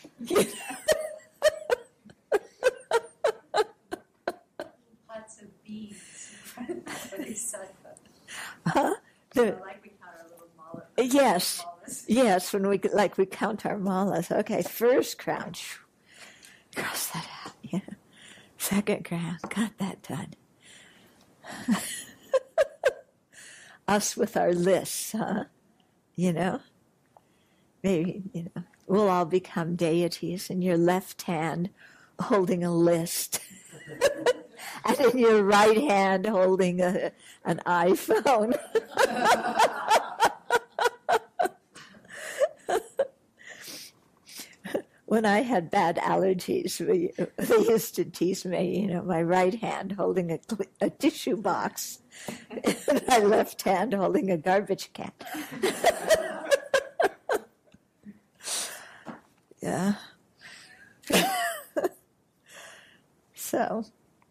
Lots of beads in front of the bodhisattva. Huh? So The, like we count our little mala. yes, malas. yes, when we, like we count our malas. Okay, first crown. Cross that out, yeah. Second crown, got that done. Us with our lists, huh? You know? Maybe, you know, we'll all become deities in your left hand holding a list. And in your right hand holding a, an iPhone. when I had bad allergies, we, they used to tease me, you know, my right hand holding a, a tissue box and my left hand holding a garbage can. Yeah. So,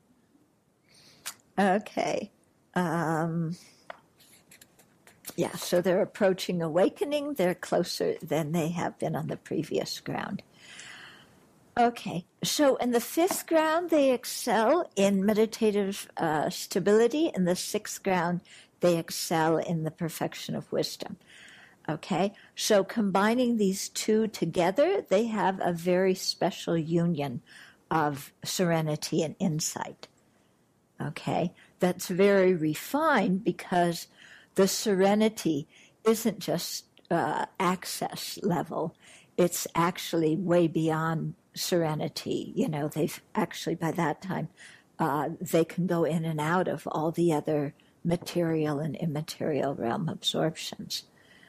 okay. Um, yeah, so they're approaching awakening. They're closer than they have been on the previous ground. Okay, so in the fifth ground, they excel in meditative uh, stability. In the sixth ground, they excel in the perfection of wisdom. Okay, so combining these two together, they have a very special union of serenity and insight. Okay, that's very refined because the serenity isn't just uh, access level. It's actually way beyond serenity. You know, they've actually, by that time, uh, they can go in and out of all the other material and immaterial realm absorptions.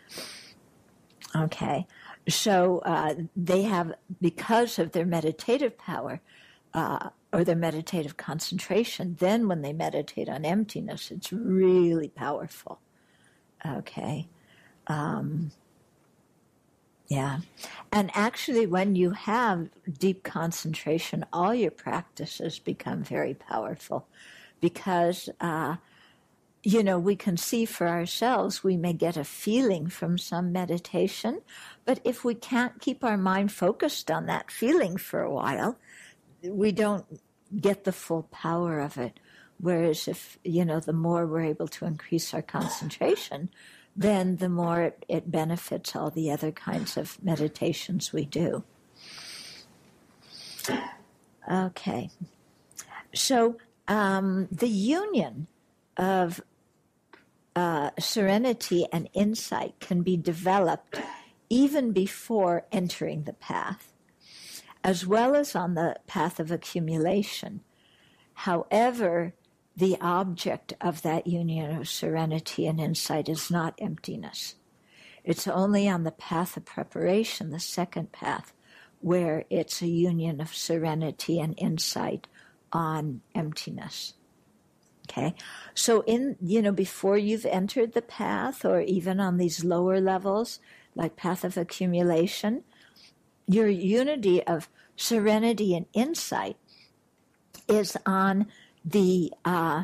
Okay, so uh, they have, because of their meditative power, uh, or their meditative concentration, then when they meditate on emptiness, it's really powerful. Okay. Um, yeah. And actually, when you have deep concentration, all your practices become very powerful because, uh, you know, we can see for ourselves, we may get a feeling from some meditation, but if we can't keep our mind focused on that feeling for a while, we don't get the full power of it. Whereas if, you know, the more we're able to increase our concentration, then the more it, it benefits all the other kinds of meditations we do. Okay. So um, the union of uh, serenity and insight can be developed even before entering the path, as well as on the path of accumulation. However, the object of that union of serenity and insight is not emptiness. It's only on the path of preparation, the second path, where it's a union of serenity and insight on emptiness. Okay? So in, you know, before you've entered the path, or even on these lower levels, like path of accumulation, your unity of serenity and insight is on the uh,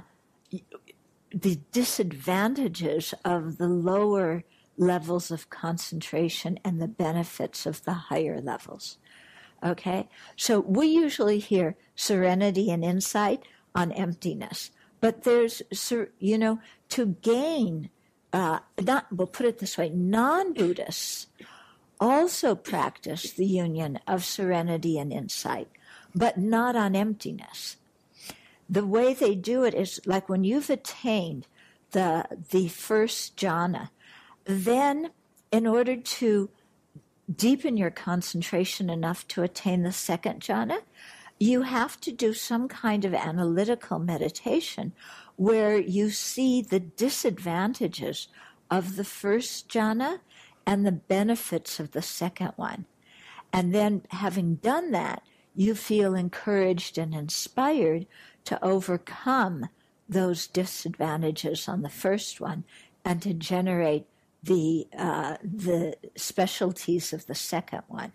the disadvantages of the lower levels of concentration and the benefits of the higher levels. Okay? So we usually hear serenity and insight on emptiness. But there's, you know, to gain, uh, not, we'll put it this way, non-Buddhists also practice the union of serenity and insight, but not on emptiness. The way they do it is like when you've attained the the first jhana, then in order to deepen your concentration enough to attain the second jhana, you have to do some kind of analytical meditation where you see the disadvantages of the first jhana and the benefits of the second one. And then having done that, you feel encouraged and inspired to overcome those disadvantages on the first one and to generate the uh, the specialties of the second one.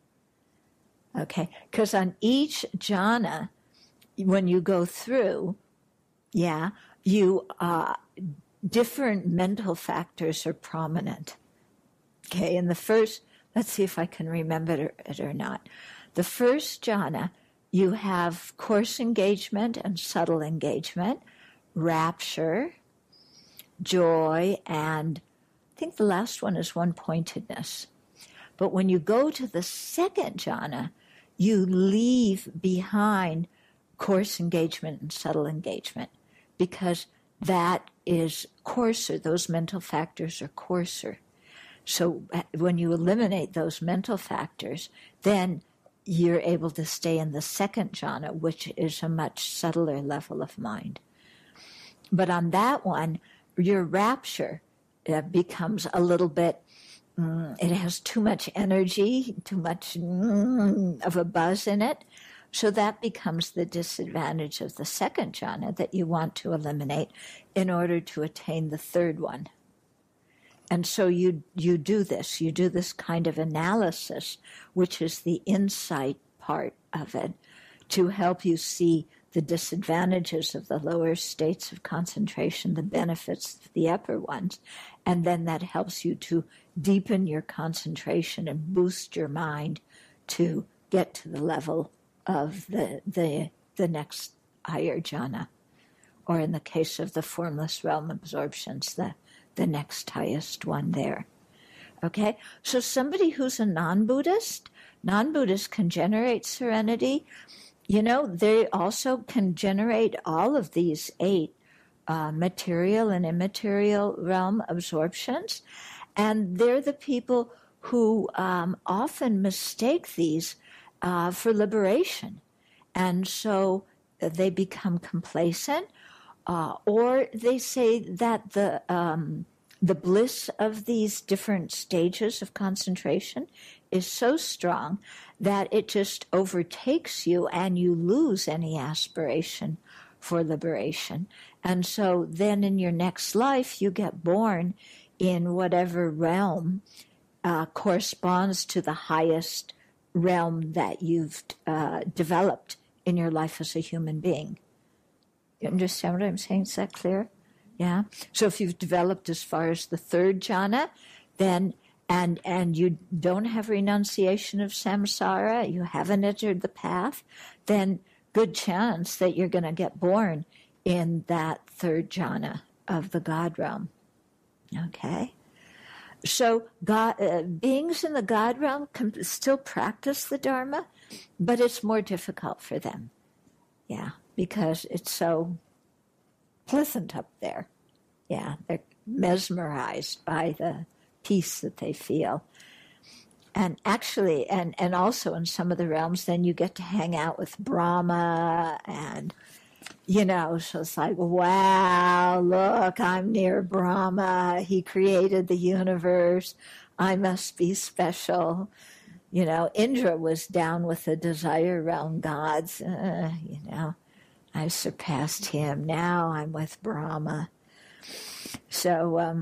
Okay, because on each jhana, when you go through, yeah, you uh, different mental factors are prominent. Okay, in the first, let's see if I can remember it or not. The first jhana, you have coarse engagement and subtle engagement, rapture, joy, and I think the last one is one-pointedness. But when you go to the second jhana, you leave behind coarse engagement and subtle engagement because that is coarser. Those mental factors are coarser. So when you eliminate those mental factors, then you're able to stay in the second jhana, which is a much subtler level of mind. But on that one, your rapture uh, becomes a little bit mm, it has too much energy, too much mm, of a buzz in it. So that becomes the disadvantage of the second jhana that you want to eliminate in order to attain the third one. And so you you do this, you do this kind of analysis, which is the insight part of it, to help you see the disadvantages of the lower states of concentration, the benefits of the upper ones, and then that helps you to deepen your concentration and boost your mind to get to the level of the the the next higher jhana, or in the case of the formless realm absorptions, the the next highest one there. Okay, so somebody who's a non-Buddhist, non-Buddhists can generate serenity. You know, they also can generate all of these eight uh, material and immaterial realm absorptions, and they're the people who um, often mistake these uh, for liberation, and so they become complacent. Uh, or they say that the um, the bliss of these different stages of concentration is so strong that it just overtakes you and you lose any aspiration for liberation. And so then in your next life, you get born in whatever realm uh, corresponds to the highest realm that you've uh, developed in your life as a human being. You understand what I'm saying? Is that clear? Yeah. So if you've developed as far as the third jhana, then and and you don't have renunciation of samsara, you haven't entered the path, then good chance that you're going to get born in that third jhana of the God realm. Okay. So God, uh, beings in the God realm can still practice the Dharma, but it's more difficult for them. Yeah. Because it's so pleasant up there. Yeah, they're mesmerized by the peace that they feel. And actually, and, and also in some of the realms, then you get to hang out with Brahma and, you know, so it's like, wow, look, I'm near Brahma. He created the universe. I must be special. You know, Indra was down with the desire realm gods, uh, you know. I've surpassed him. Now I'm with Brahma. So, um,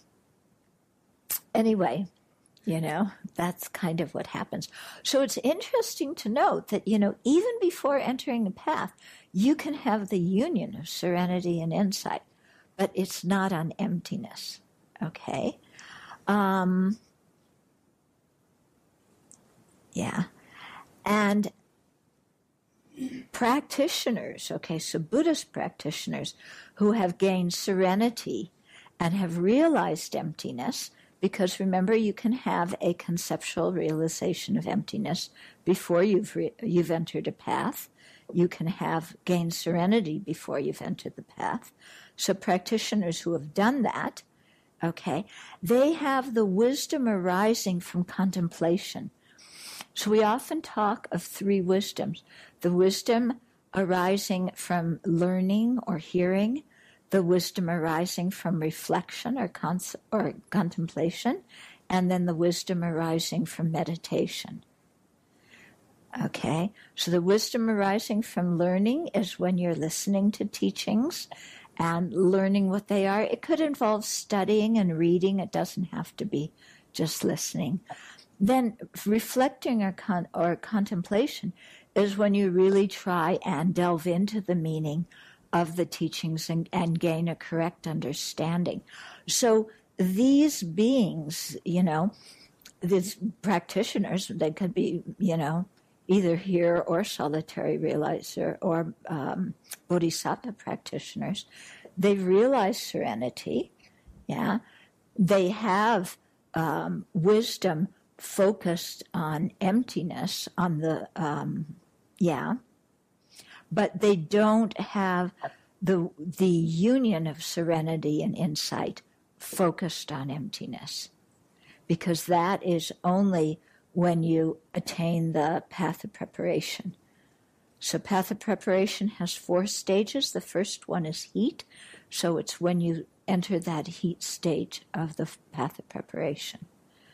anyway, you know, that's kind of what happens. So it's interesting to note that, you know, even before entering the path, you can have the union of serenity and insight, but it's not on emptiness, okay? Um, yeah. And practitioners, okay, so Buddhist practitioners who have gained serenity and have realized emptiness, because remember, you can have a conceptual realization of emptiness before you've re- you've entered a path. You can have gained serenity before you've entered the path. So practitioners who have done that, okay, they have the wisdom arising from contemplation. So we often talk of three wisdoms. The wisdom arising from learning or hearing, the wisdom arising from reflection or, cons- or contemplation, and then the wisdom arising from meditation. Okay, so the wisdom arising from learning is when you're listening to teachings and learning what they are. It could involve studying and reading. It doesn't have to be just listening. Then reflecting or, con- or contemplation is when you really try and delve into the meaning of the teachings and, and gain a correct understanding. So these beings, you know, these practitioners, they could be, you know, either here or solitary realizer or um, bodhisattva practitioners. They've realized serenity, yeah. They have um, wisdom focused on emptiness, on the, um, yeah, but they don't have the the union of serenity and insight focused on emptiness, because that is only when you attain the path of preparation. So path of preparation has four stages. The first one is heat, so it's when you enter that heat stage of the path of preparation.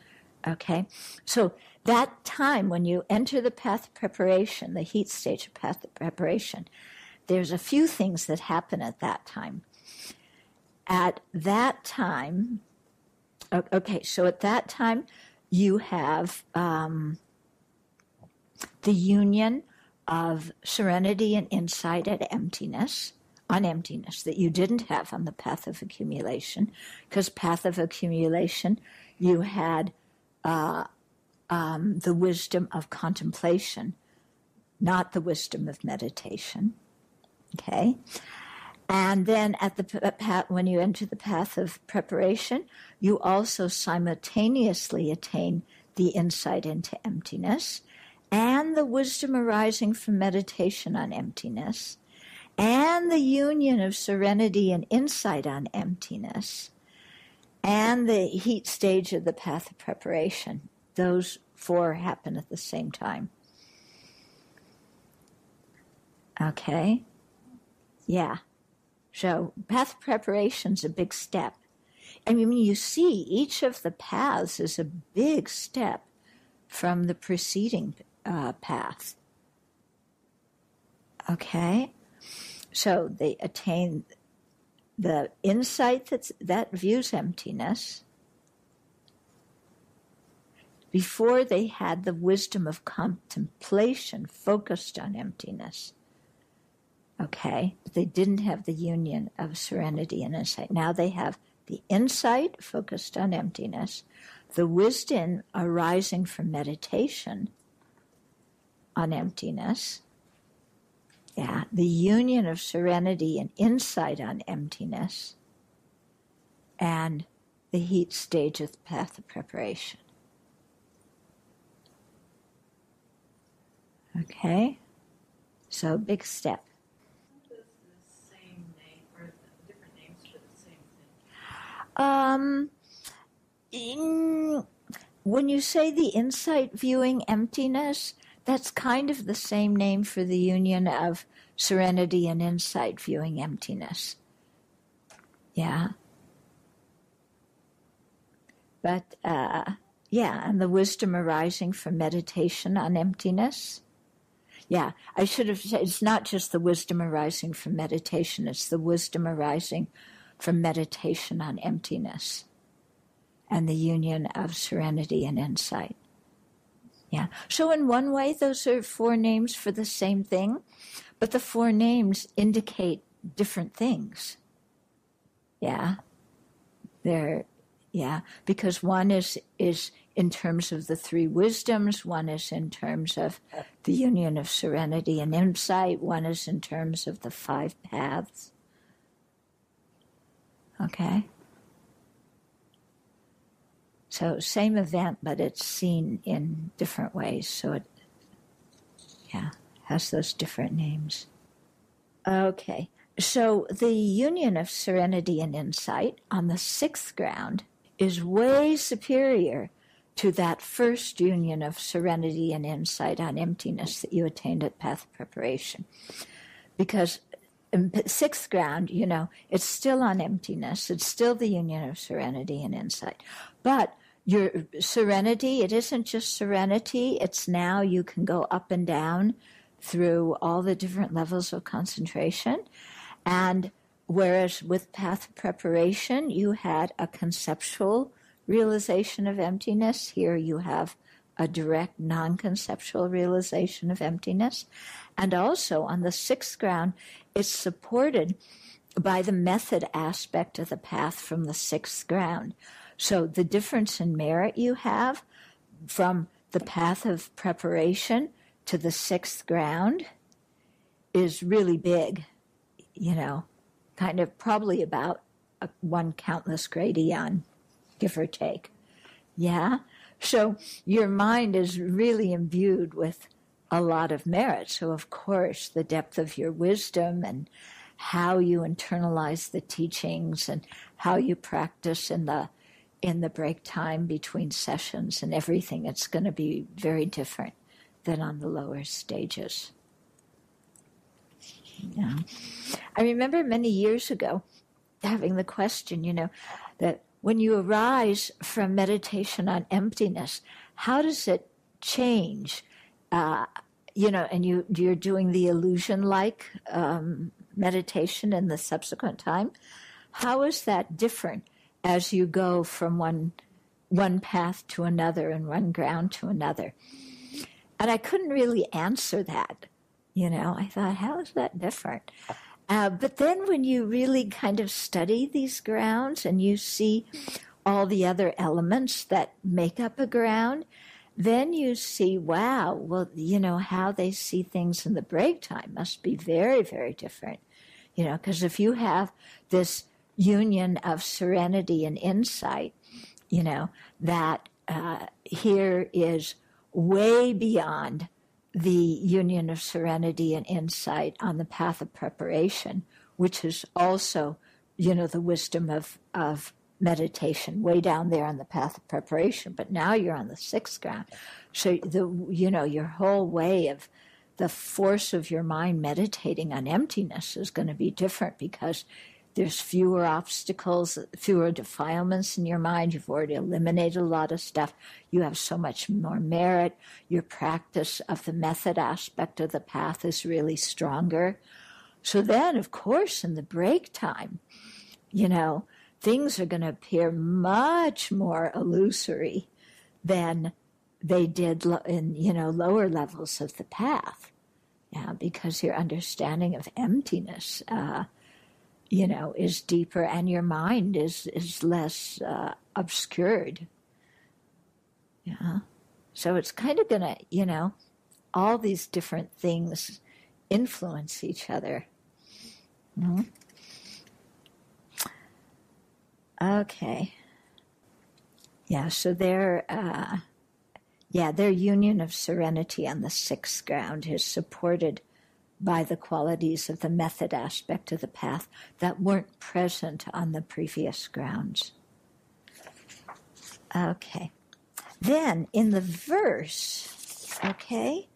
Okay, so that time when you enter the path of preparation, the heat stage of path of preparation, there's a few things that happen at that time. At that time, okay, so at that time you have um, the union of serenity and insight at emptiness, on emptiness, that you didn't have on the path of accumulation, because path of accumulation you had Uh, um, the wisdom of contemplation, not the wisdom of meditation. Okay? And then at the path, when you enter the path of preparation, you also simultaneously attain the insight into emptiness and the wisdom arising from meditation on emptiness and the union of serenity and insight on emptiness and the heat stage of the path of preparation. Those four happen at the same time. Okay? Yeah. So path of preparation's a big step. I mean, you see each of the paths is a big step from the preceding uh, path. Okay? So they attain the insight that's, that views emptiness. Before they had the wisdom of contemplation focused on emptiness. Okay? But they didn't have the union of serenity and insight. Now they have the insight focused on emptiness, the wisdom arising from meditation on emptiness, yeah, the union of serenity and insight on emptiness, and the heat stage of the path of preparation. Okay? So, big step. What is the same name, or the different names for the same thing? Um, in, when you say the insight viewing emptiness, that's kind of the same name for the union of serenity and insight viewing emptiness. Yeah. But, uh, yeah, and the wisdom arising from meditation on emptiness. Yeah, I should have said it's not just the wisdom arising from meditation, it's the wisdom arising from meditation on emptiness and the union of serenity and insight. Yeah. So in one way, those are four names for the same thing, but the four names indicate different things. Yeah. They're, yeah, because one is, is in terms of the three wisdoms, one is in terms of the union of serenity and insight, one is in terms of the five paths. Okay? So same event, but it's seen in different ways. So it, yeah, has those different names. Okay. So the union of serenity and insight on the sixth ground is way superior to that first union of serenity and insight on emptiness that you attained at path of preparation. Because in sixth ground, you know, it's still on emptiness. It's still the union of serenity and insight. But your serenity, it isn't just serenity. It's now you can go up and down through all the different levels of concentration. And whereas with path of preparation, you had a conceptual realization of emptiness, here you have a direct non-conceptual realization of emptiness. And also on the sixth ground, it's supported by the method aspect of the path from the sixth ground. So the difference in merit you have from the path of preparation to the sixth ground is really big, you know, kind of probably about a, one countless gradient, give or take. Yeah? So your mind is really imbued with a lot of merit. So, of course, the depth of your wisdom and how you internalize the teachings and how you practice in the in the break time between sessions and everything, it's going to be very different than on the lower stages. Yeah. I remember many years ago having the question, you know, that when you arise from meditation on emptiness, how does it change? Uh, you know, and you, you're doing the illusion-like um, meditation in the subsequent time. How is that different as you go from one one path to another and one ground to another? And I couldn't really answer that. You know, I thought, how is that different? Uh, but then when you really kind of study these grounds and you see all the other elements that make up a ground, then you see, wow, well, you know, how they see things in the break time must be very, very different. You know, because if you have this union of serenity and insight, you know, that uh, here is way beyond the union of serenity and insight on the path of preparation, which is also, you know, the wisdom of, of meditation, way down there on the path of preparation. But now you're on the sixth ground. So, the you know, your whole way of the force of your mind meditating on emptiness is going to be different because there's fewer obstacles, fewer defilements in your mind. You've already eliminated a lot of stuff. You have so much more merit. Your practice of the method aspect of the path is really stronger. So then, of course, in the break time, you know, things are going to appear much more illusory than they did in, you know, lower levels of the path. Yeah, because your understanding of emptiness, uh, you know, is deeper and your mind is, is less uh, obscured. Yeah. So it's kind of going to, you know, all these different things influence each other. Mm-hmm. Okay. Yeah, so their, uh, yeah, their union of serenity on the sixth ground is supported by the qualities of the method aspect of the path that weren't present on the previous grounds. Okay. Then in the verse, okay,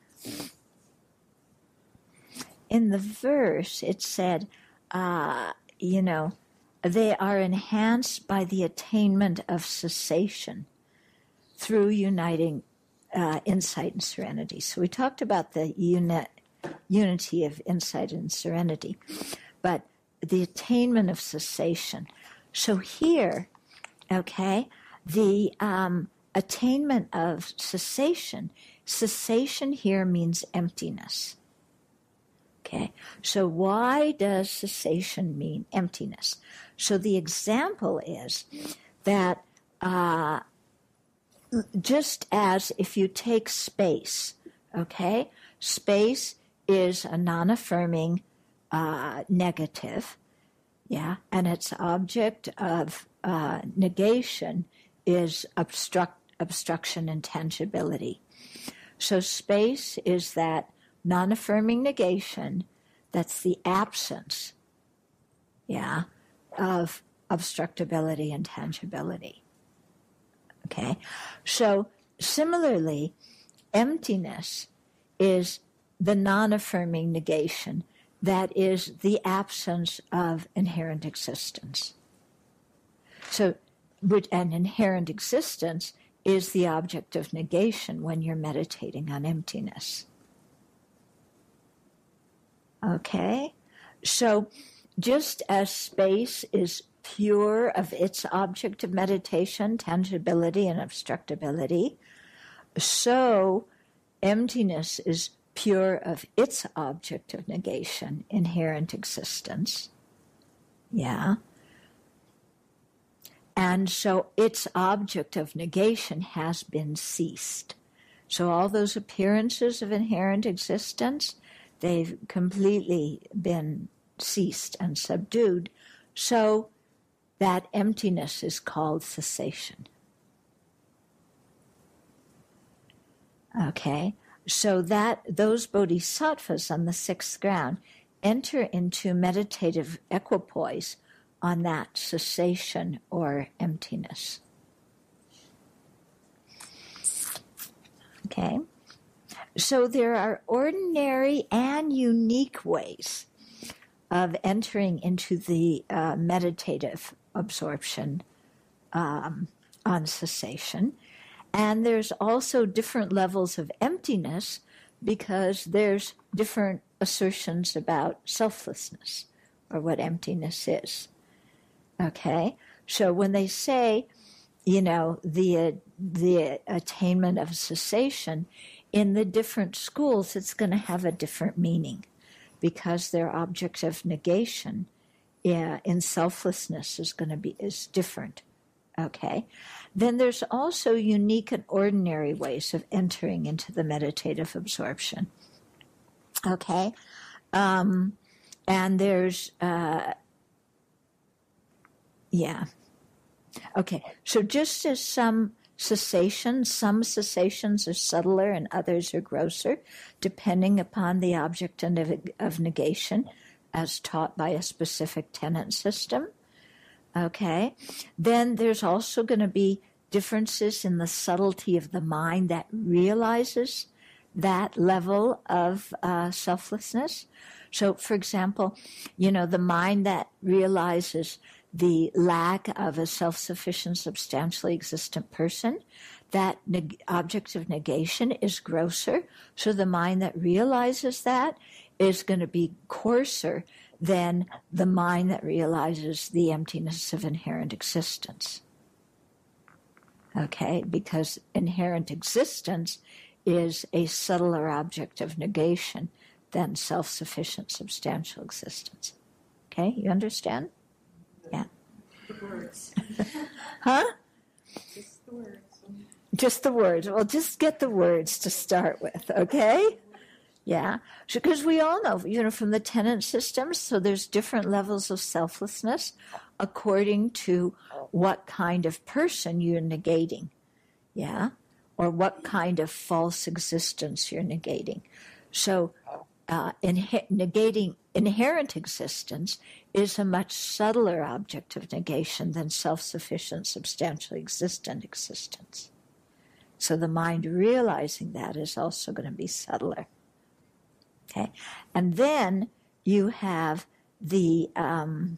in the verse it said, uh, you know, they are enhanced by the attainment of cessation through uniting uh, insight and serenity. So we talked about the uni- unity of insight and serenity, but the attainment of cessation. So here, okay, the um, attainment of cessation, cessation here means emptiness. Okay, so why does cessation mean emptiness? So the example is that uh, just as if you take space, okay, space is a non-affirming uh, negative, yeah, and its object of uh, negation is obstruct, obstruction and tangibility. So space is that non-affirming negation, that's the absence, yeah, of obstructibility and tangibility. Okay? So similarly, emptiness is the non-affirming negation that is the absence of inherent existence. So, an inherent existence is the object of negation when you're meditating on emptiness. Okay? So, just as space is pure of its object of meditation, tangibility and obstructibility, so emptiness is pure of its object of negation, inherent existence. Yeah. And so its object of negation has been ceased. So all those appearances of inherent existence, they've completely been ceased and subdued. So that emptiness is called cessation. Okay? So that those bodhisattvas on the sixth ground enter into meditative equipoise on that cessation or emptiness. Okay? So there are ordinary and unique ways of entering into the uh, meditative absorption um, on cessation. And there's also different levels of emptiness because there's different assertions about selflessness or what emptiness is. Okay? So when they say, you know, the the attainment of cessation, in the different schools, it's going to have a different meaning because their object of negation yeah, in selflessness is going to be is different. Okay? Then there's also unique and ordinary ways of entering into the meditative absorption. Okay? Um, and there's, uh, yeah. Okay, so just as some cessations, some cessations are subtler and others are grosser, depending upon the object of negation as taught by a specific tenet system. Okay, then there's also going to be differences in the subtlety of the mind that realizes that level of uh, selflessness. So, for example, you know, the mind that realizes the lack of a self-sufficient, substantially existent person, that neg- object of negation is grosser. So the mind that realizes that is going to be coarser than the mind that realizes the emptiness of inherent existence. Okay, because inherent existence is a subtler object of negation than self-sufficient, substantial existence. Okay, you understand? Yeah. The words. Huh? Just the words. Just the words. Well, just get the words to start with, okay? Yeah. Because we all know, you know, from the tenet systems, so there's different levels of selflessness according to what kind of person you're negating. Yeah? Or what kind of false existence you're negating. So, uh, in, negating inherent existence is a much subtler object of negation than self-sufficient, substantially existent existence. So the mind realizing that is also going to be subtler. Okay, and then you have the um,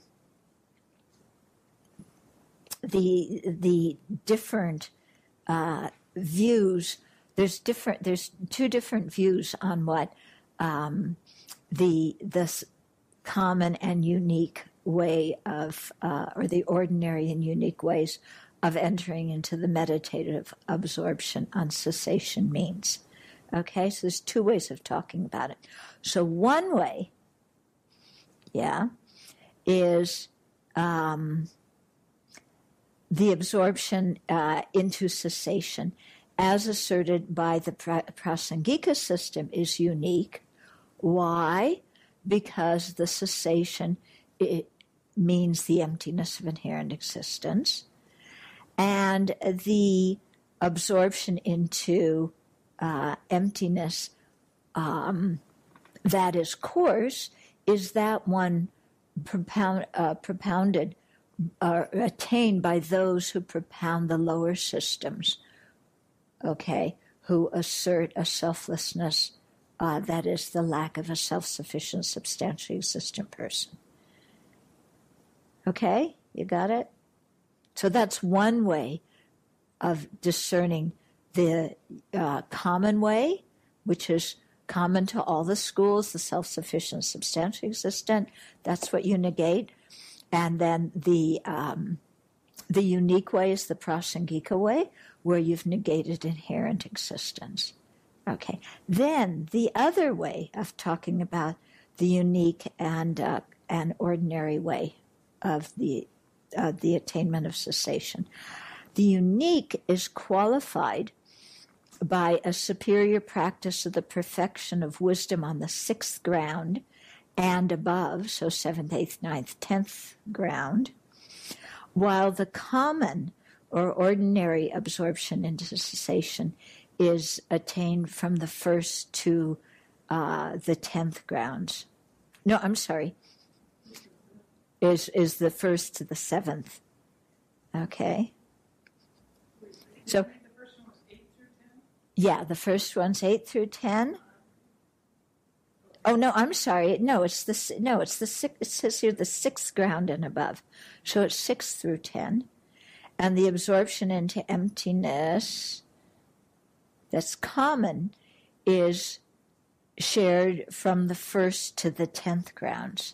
the the different uh, views. There's different. There's two different views on what um, the this common and unique way of, uh, or the ordinary and unique ways of entering into the meditative absorption on cessation means. Okay, so there's two ways of talking about it. So one way, yeah, is um, the absorption uh, into cessation, as asserted by the pra- Prasangika system, is unique. Why? Because the cessation, it means the emptiness of inherent existence. And the absorption into uh, emptiness um, that is coarse is that one propound, uh, propounded or uh, attained by those who propound the lower systems, okay, who assert a selflessness uh, that is the lack of a self-sufficient, substantially existent person. Okay, you got it? So that's one way of discerning the uh, common way, which is common to all the schools, the self-sufficient, substantially existent. That's what you negate. And then the um, the unique way is the Prasangika way, where you've negated inherent existence. Okay. Then the other way of talking about the unique and uh, and ordinary way of the uh, the attainment of cessation. The unique is qualified by a superior practice of the perfection of wisdom on the sixth ground and above, so seventh, eighth, ninth, tenth ground, while the common or ordinary absorption into cessation is attained from the first to uh, the tenth grounds. No, I'm sorry. Is is the first to the seventh. Okay. So, the first one was eight through ten? yeah, the first one's eight through ten. Oh no, I'm sorry. No, it's the no, it's the six. It says here the sixth ground and above, so it's six through ten, And the absorption into emptiness that's common is shared from the first to the tenth grounds.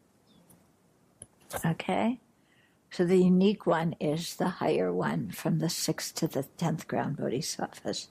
Okay? So the unique one is the higher one from the sixth to the tenth ground bodhisattvas.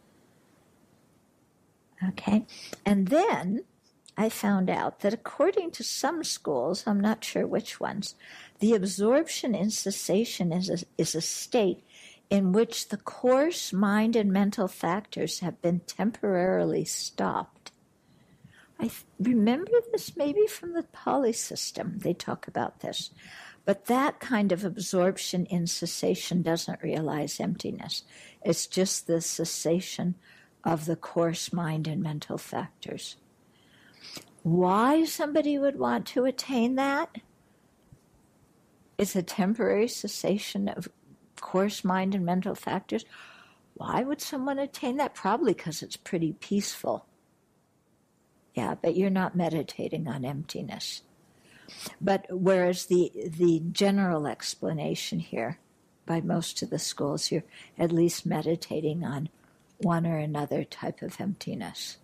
Okay? And then I found out that according to some schools, I'm not sure which ones, the absorption in cessation is a, is a state in which the coarse mind and mental factors have been temporarily stopped. I th- remember this maybe from the Pali system. They talk about this. But that kind of absorption in cessation doesn't realize emptiness. It's just the cessation of the coarse mind and mental factors. Why somebody would want to attain that? It's a temporary cessation of coarse mind and mental factors. Why would someone attain that? Probably because it's pretty peaceful. Yeah, but you're not meditating on emptiness. But whereas the the general explanation here by most of the schools, you're at least meditating on one or another type of emptiness.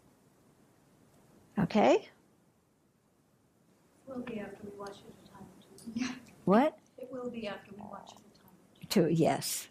Okay? Will be after we watch it a time or two. Yeah. What? It will be after we watch it a time or Two, two. yes.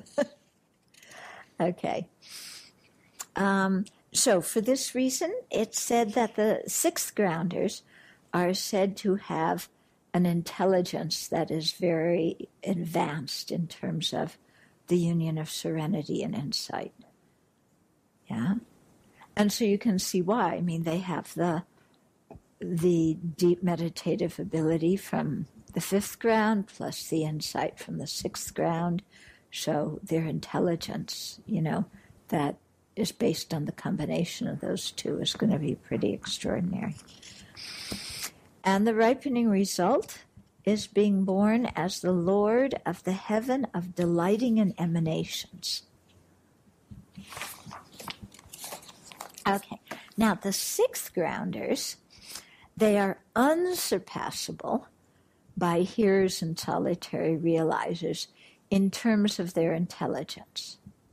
Okay. Um, so for this reason, it's said that the sixth grounders are said to have an intelligence that is very advanced in terms of the union of serenity and insight. Yeah? And so you can see why. I mean, they have the the deep meditative ability from the fifth ground plus the insight from the sixth ground. So their intelligence, you know, that is based on the combination of those two is going to be pretty extraordinary. And the ripening result is being born as the Lord of the heaven of delighting in emanations. Okay, now the sixth grounders, they are unsurpassable by hearers and solitary realizers in terms of their intelligence.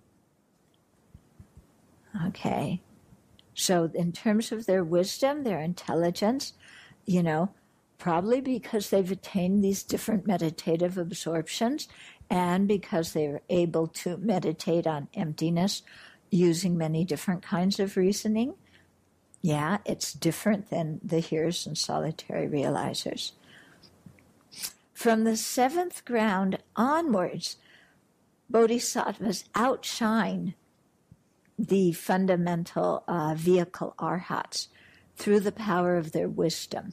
Okay, so in terms of their wisdom, their intelligence, you know, probably because they've attained these different meditative absorptions and because they're able to meditate on emptiness using many different kinds of reasoning. Yeah, it's different than the hearers and solitary realizers. From the seventh ground onwards, bodhisattvas outshine the fundamental uh, vehicle arhats through the power of their wisdom.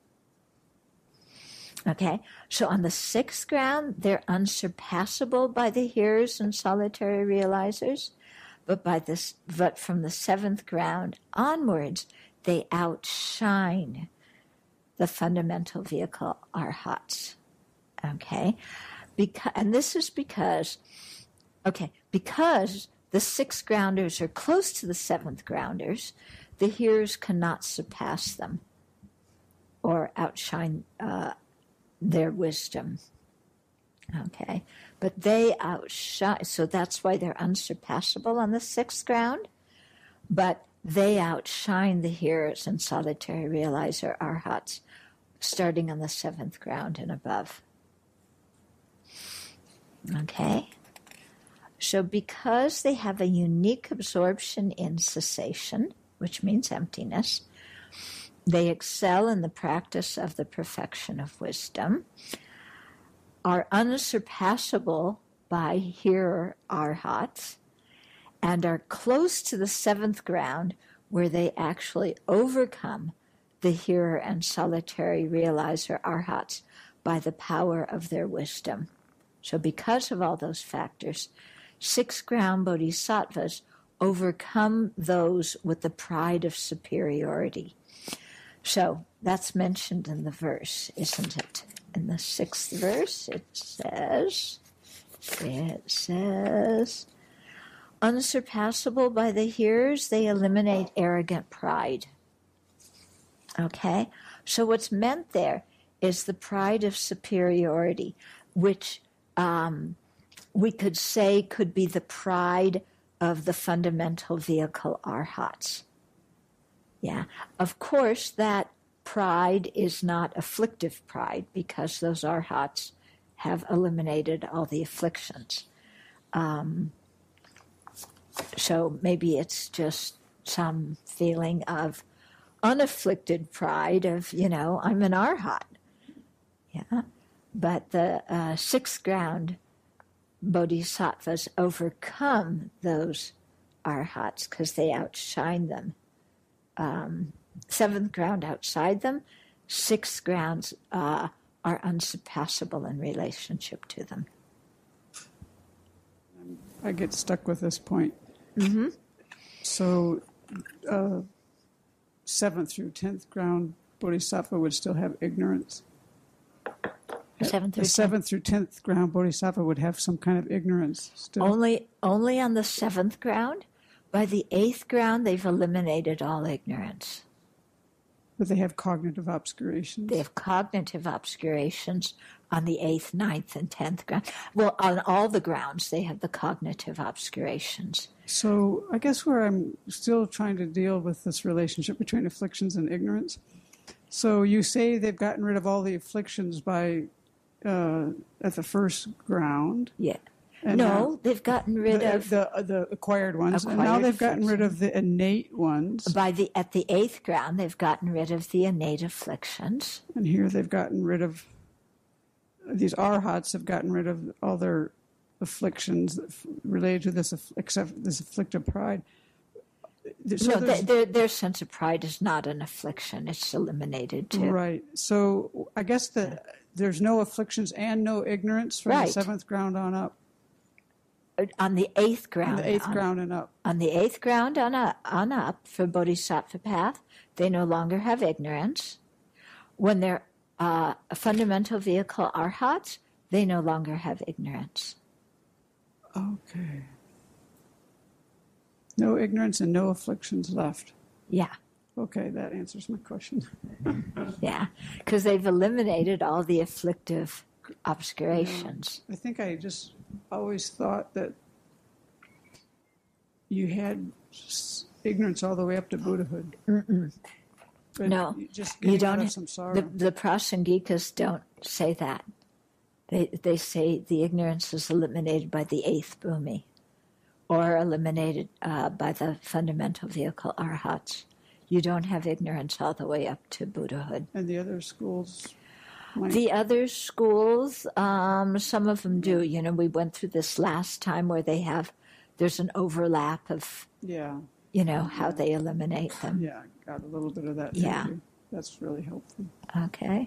Okay, so on the sixth ground, they're unsurpassable by the hearers and solitary realizers, but by this, but from the seventh ground onwards, they outshine the fundamental vehicle arhats. Okay, because, and this is because, okay, because the sixth grounders are close to the seventh grounders, the hearers cannot surpass them or outshine uh, their wisdom. Okay, but they outshine, so that's why they're unsurpassable on the sixth ground, but they outshine the hearers and solitary realizer arhats starting on the seventh ground and above. Okay, so because they have a unique absorption in cessation, which means emptiness, they excel in the practice of the perfection of wisdom, are unsurpassable by hearer arhats, and are close to the seventh ground where they actually overcome the hearer and solitary realizer arhats by the power of their wisdom. So because of all those factors, sixth ground bodhisattvas overcome those with the pride of superiority. So that's mentioned in the verse, isn't it? In the sixth verse, it says, it says, unsurpassable by the hearers, they eliminate arrogant pride. Okay? So what's meant there is the pride of superiority, which um, we could say could be the pride of the fundamental vehicle arhats. Yeah. Of course, that pride is not afflictive pride because those arhats have eliminated all the afflictions. Um, so maybe it's just some feeling of unafflicted pride of, you know, I'm an arhat. Yeah. But the uh, sixth ground bodhisattvas overcome those arhats because they outshine them. Um, seventh ground outside them, sixth grounds uh, are unsurpassable in relationship to them. I get stuck with this point. Mm-hmm. So, uh, seventh through tenth ground bodhisattva would still have ignorance. Seventh the through seventh through tenth ground bodhisattva would have some kind of ignorance still. Only, only on the seventh ground. By the eighth ground, they've eliminated all ignorance. But they have cognitive obscurations. They have cognitive obscurations on the eighth, ninth, and tenth ground. Well, on all the grounds, they have the cognitive obscurations. So I guess where I'm still trying to deal with this relationship between afflictions and ignorance. So you say they've gotten rid of all the afflictions by uh, at the first ground. Yeah. And no, now, they've gotten rid the, of the the acquired ones, acquired and now they've gotten rid afflictions. of the innate ones. By the at the eighth ground, they've gotten rid of the innate afflictions. And here they've gotten rid of these arhats have gotten rid of all their afflictions related to this, except this afflictive pride. So no, their, their their sense of pride is not an affliction; it's eliminated too. Right. So I guess that there's no afflictions and no ignorance from Right. the seventh ground on up. On the eighth ground, On the eighth on, ground and up. on the eighth ground on, a, on up for Bodhisattva path, they no longer have ignorance. When they're uh, a fundamental vehicle arhats, they no longer have ignorance. Okay. No ignorance and no afflictions left. Yeah, Okay, that answers my question. yeah, because they've eliminated all the afflictive obscurations. I think I just always thought that you had s- ignorance all the way up to Buddhahood. Mm-mm. But No, you just you getting out don't. of samsara. The, the Prasangikas don't say that. They they say the ignorance is eliminated by the eighth bhumi, or eliminated uh, by the fundamental vehicle arhats. You don't have ignorance all the way up to Buddhahood. And the other schools might. The other schools, um, some of them do. You know, we went through this last time where they have, there's an overlap of, yeah, you know, how they eliminate them. yeah, got a little bit of that. Yeah. Too. That's really helpful. Okay.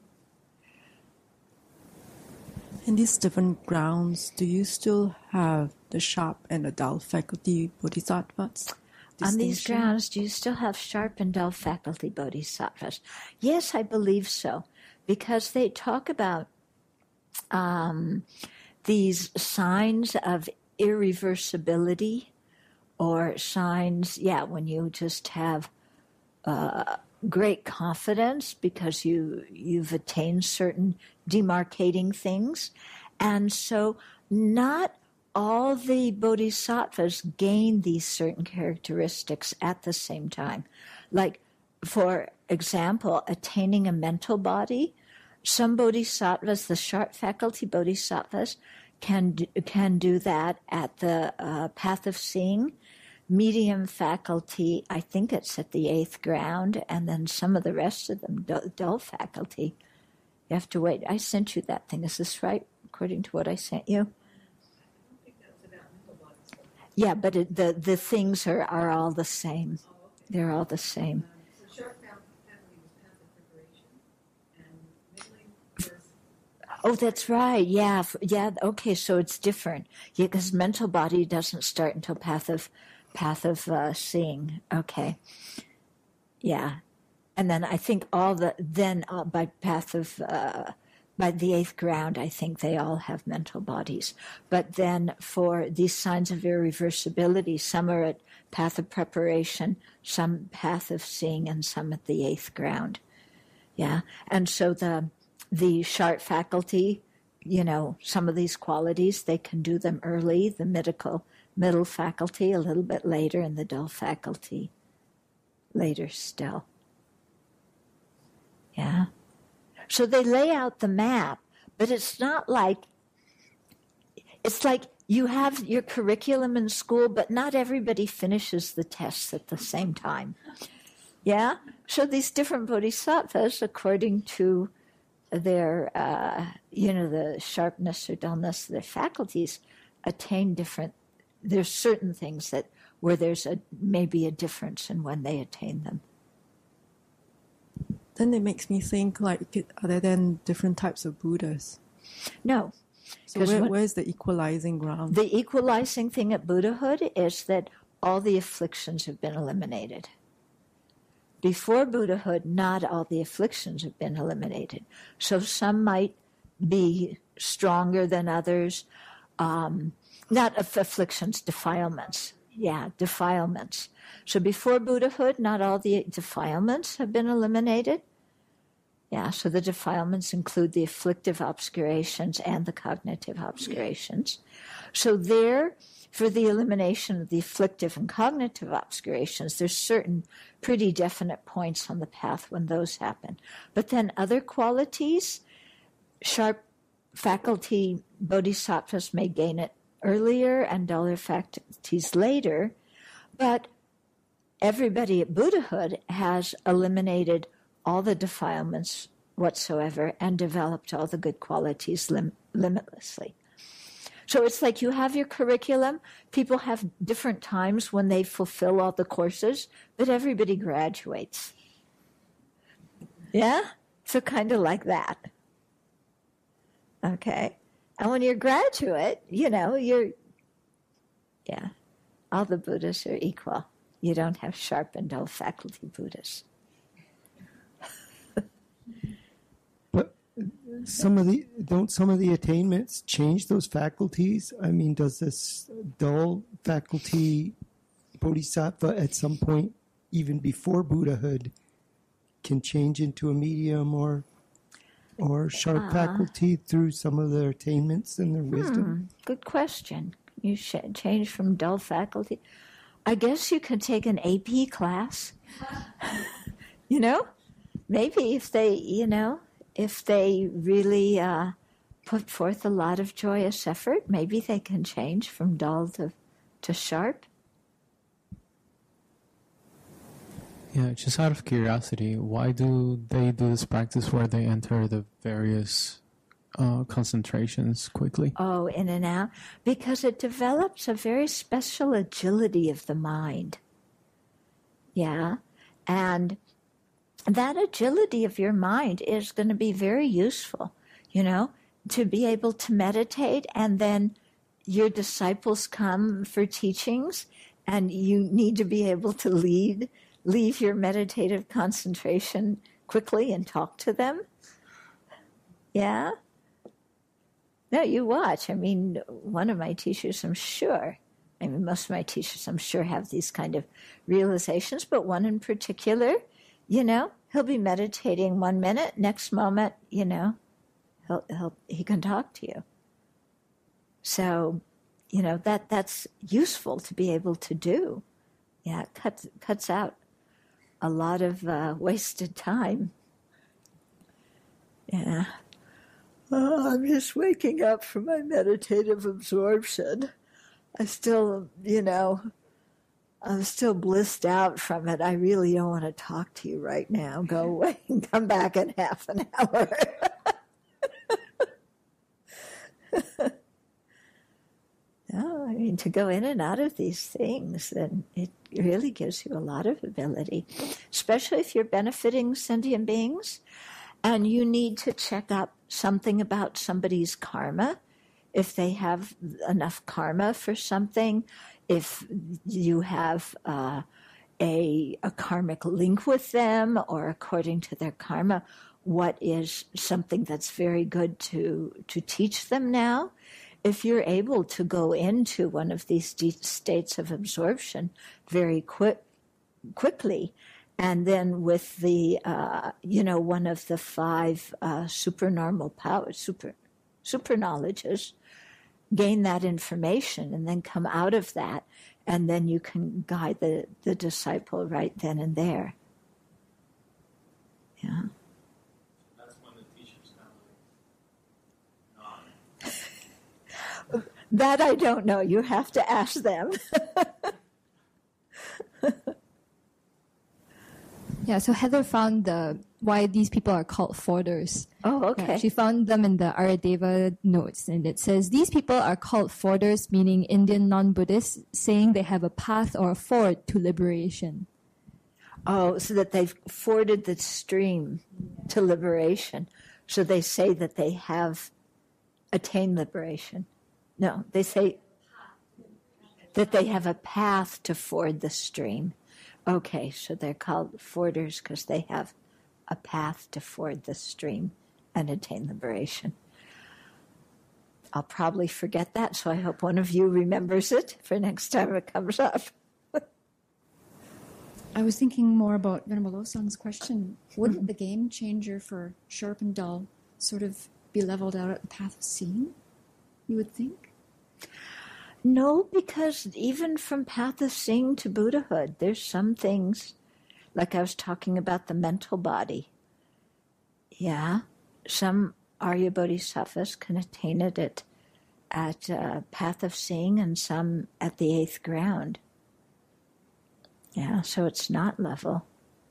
In these different grounds, do you still have the sharp and the dull faculty bodhisattvas? On these Distinction? grounds, do you still have sharp and dull faculty bodhisattvas? Yes, I believe so, because they talk about um, these signs of irreversibility, or signs, yeah, when you just have uh, great confidence because you you've attained certain demarcating things, and so not all the bodhisattvas gain these certain characteristics at the same time. Like, for example, attaining a mental body, some bodhisattvas, the sharp faculty bodhisattvas, can do, can do that at the uh, path of seeing. Medium faculty, I think it's at the eighth ground, and then some of the rest of them, dull, dull faculty. You have to wait. I sent you that thing. Is this right, according to what I sent you? Yeah, but it, the the things are, are all the same. They're all the same. So sharp faculty was path of preparation, and middling was Oh, that's right. Yeah, f- yeah. Okay, so it's different. Yeah, because mental body doesn't start until path of path of uh, seeing. Okay. Yeah, and then I think all the then uh, by path of uh, by the eighth ground, I think they all have mental bodies. But then for these signs of irreversibility, some are at path of preparation, some path of seeing, and some at the eighth ground. Yeah, and so the the sharp faculty you know, some of these qualities, they can do them early, the middle, middle faculty a little bit later, and the dull faculty later still. Yeah. So they lay out the map, but it's not like, it's like you have your curriculum in school, but not everybody finishes the tests at the same time. Yeah? So these different bodhisattvas, according to their, uh, you know, the sharpness or dullness of their faculties, attain different, there's certain things that, where there's a maybe a difference in when they attain them. Then it makes me think, like, are there then different types of Buddhas? No. So where, where's the equalizing ground? The equalizing thing at Buddhahood is that all the afflictions have been eliminated. Before Buddhahood, not all the afflictions have been eliminated. So some might be stronger than others. Um, not afflictions, defilements. Yeah, defilements. So before Buddhahood, not all the defilements have been eliminated. Yeah, so the defilements include the afflictive obscurations and the cognitive obscurations. So there, for the elimination of the afflictive and cognitive obscurations, there's certain pretty definite points on the path when those happen. But then other qualities, sharp faculty bodhisattvas may gain it earlier and duller faculties later, but everybody at Buddhahood has eliminated all the defilements whatsoever and developed all the good qualities lim- limitlessly. So it's like you have your curriculum. People have different times when they fulfill all the courses, but everybody graduates. Yeah? So kind of like that. Okay? And when you're a graduate, you know, you're, yeah, all the Buddhas are equal. You don't have sharp and dull faculty Buddhas. But some of the don't some of the attainments change those faculties? I mean, does this dull faculty bodhisattva at some point, even before Buddhahood, can change into a medium or or sharp uh, faculty through some of their attainments and their wisdom? Hmm, good question. You should change from dull faculty. I guess you could take an A P class. You know, maybe if they, you know, if they really uh, put forth a lot of joyous effort, maybe they can change from dull to, to sharp. Yeah, just out of curiosity, why do they do this practice where they enter the various uh, concentrations quickly? Oh, in and out? Because it develops a very special agility of the mind. Yeah, and that agility of your mind is going to be very useful, you know, to be able to meditate, and then your disciples come for teachings, and you need to be able to lead, leave your meditative concentration quickly and talk to them. Yeah? No, you watch. I mean, one of my teachers, I'm sure, I mean, most of my teachers, I'm sure, have these kind of realizations, but one in particular, you know, he'll be meditating one minute, next moment, you know, he'll, he'll, he can talk to you. So, you know, that that's useful to be able to do. Yeah, it cuts, cuts out a lot of uh, wasted time. Yeah. Oh, I'm just waking up from my meditative absorption. I still, you know, I'm still blissed out from it. I really don't want to talk to you right now. Go away and come back in half an hour. No, I mean, to go in and out of these things, then it really gives you a lot of ability, especially if you're benefiting sentient beings and you need to check up something about somebody's karma, if they have enough karma for something, if you have uh, a, a karmic link with them, or according to their karma, what is something that's very good to, to teach them now. If you're able to go into one of these deep states of absorption very quick, quickly, and then with the, uh, you know, one of the five uh, supernormal powers, super, super knowledges, gain that information, and then come out of that, and then you can guide the, the disciple right then and there. Yeah. That's when the teacher's kind of like, That I don't know. You have to ask them. Yeah, so Heather found the why these people are called Forders. Oh, okay. Yeah, she found them in the Aradeva notes, and it says these people are called Forders, meaning Indian non-Buddhists, saying they have a path or a ford to liberation. Oh, so that they've forded the stream to liberation. So they say that they have attained liberation. No, they say that they have a path to ford the stream. Okay, so they're called forders because they have a path to ford the stream and attain liberation. I'll probably forget that, so I hope one of you remembers it for next time it comes up. I was thinking more about Venerable Losang's question. Wouldn't the game changer for sharp and dull sort of be leveled out at the path of seeing, you would think? No, because even from path of seeing to Buddhahood, there's some things, like I was talking about the mental body. Yeah, some Arya Bodhisattvas can attain it at, at uh, path of seeing and some at the eighth ground. Yeah, so it's not level.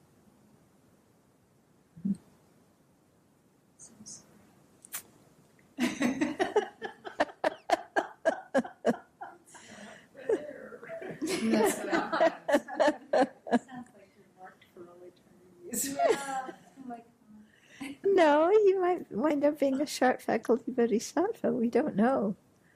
That's what happens. Sounds like you're marked for all eternities. Yeah. Like, No, you might wind up being a sharp faculty bodhisattva. We don't know.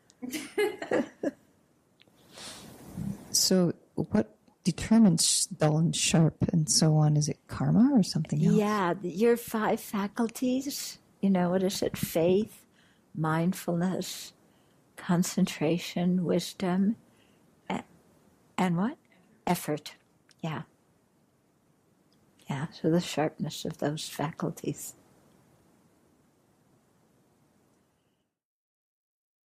So what determines dull and sharp and so on? Is it karma or something else? Yeah, your five faculties, you know, what is it? Faith, mindfulness, concentration, wisdom, and, and what? Effort. Yeah. Yeah, so the sharpness of those faculties.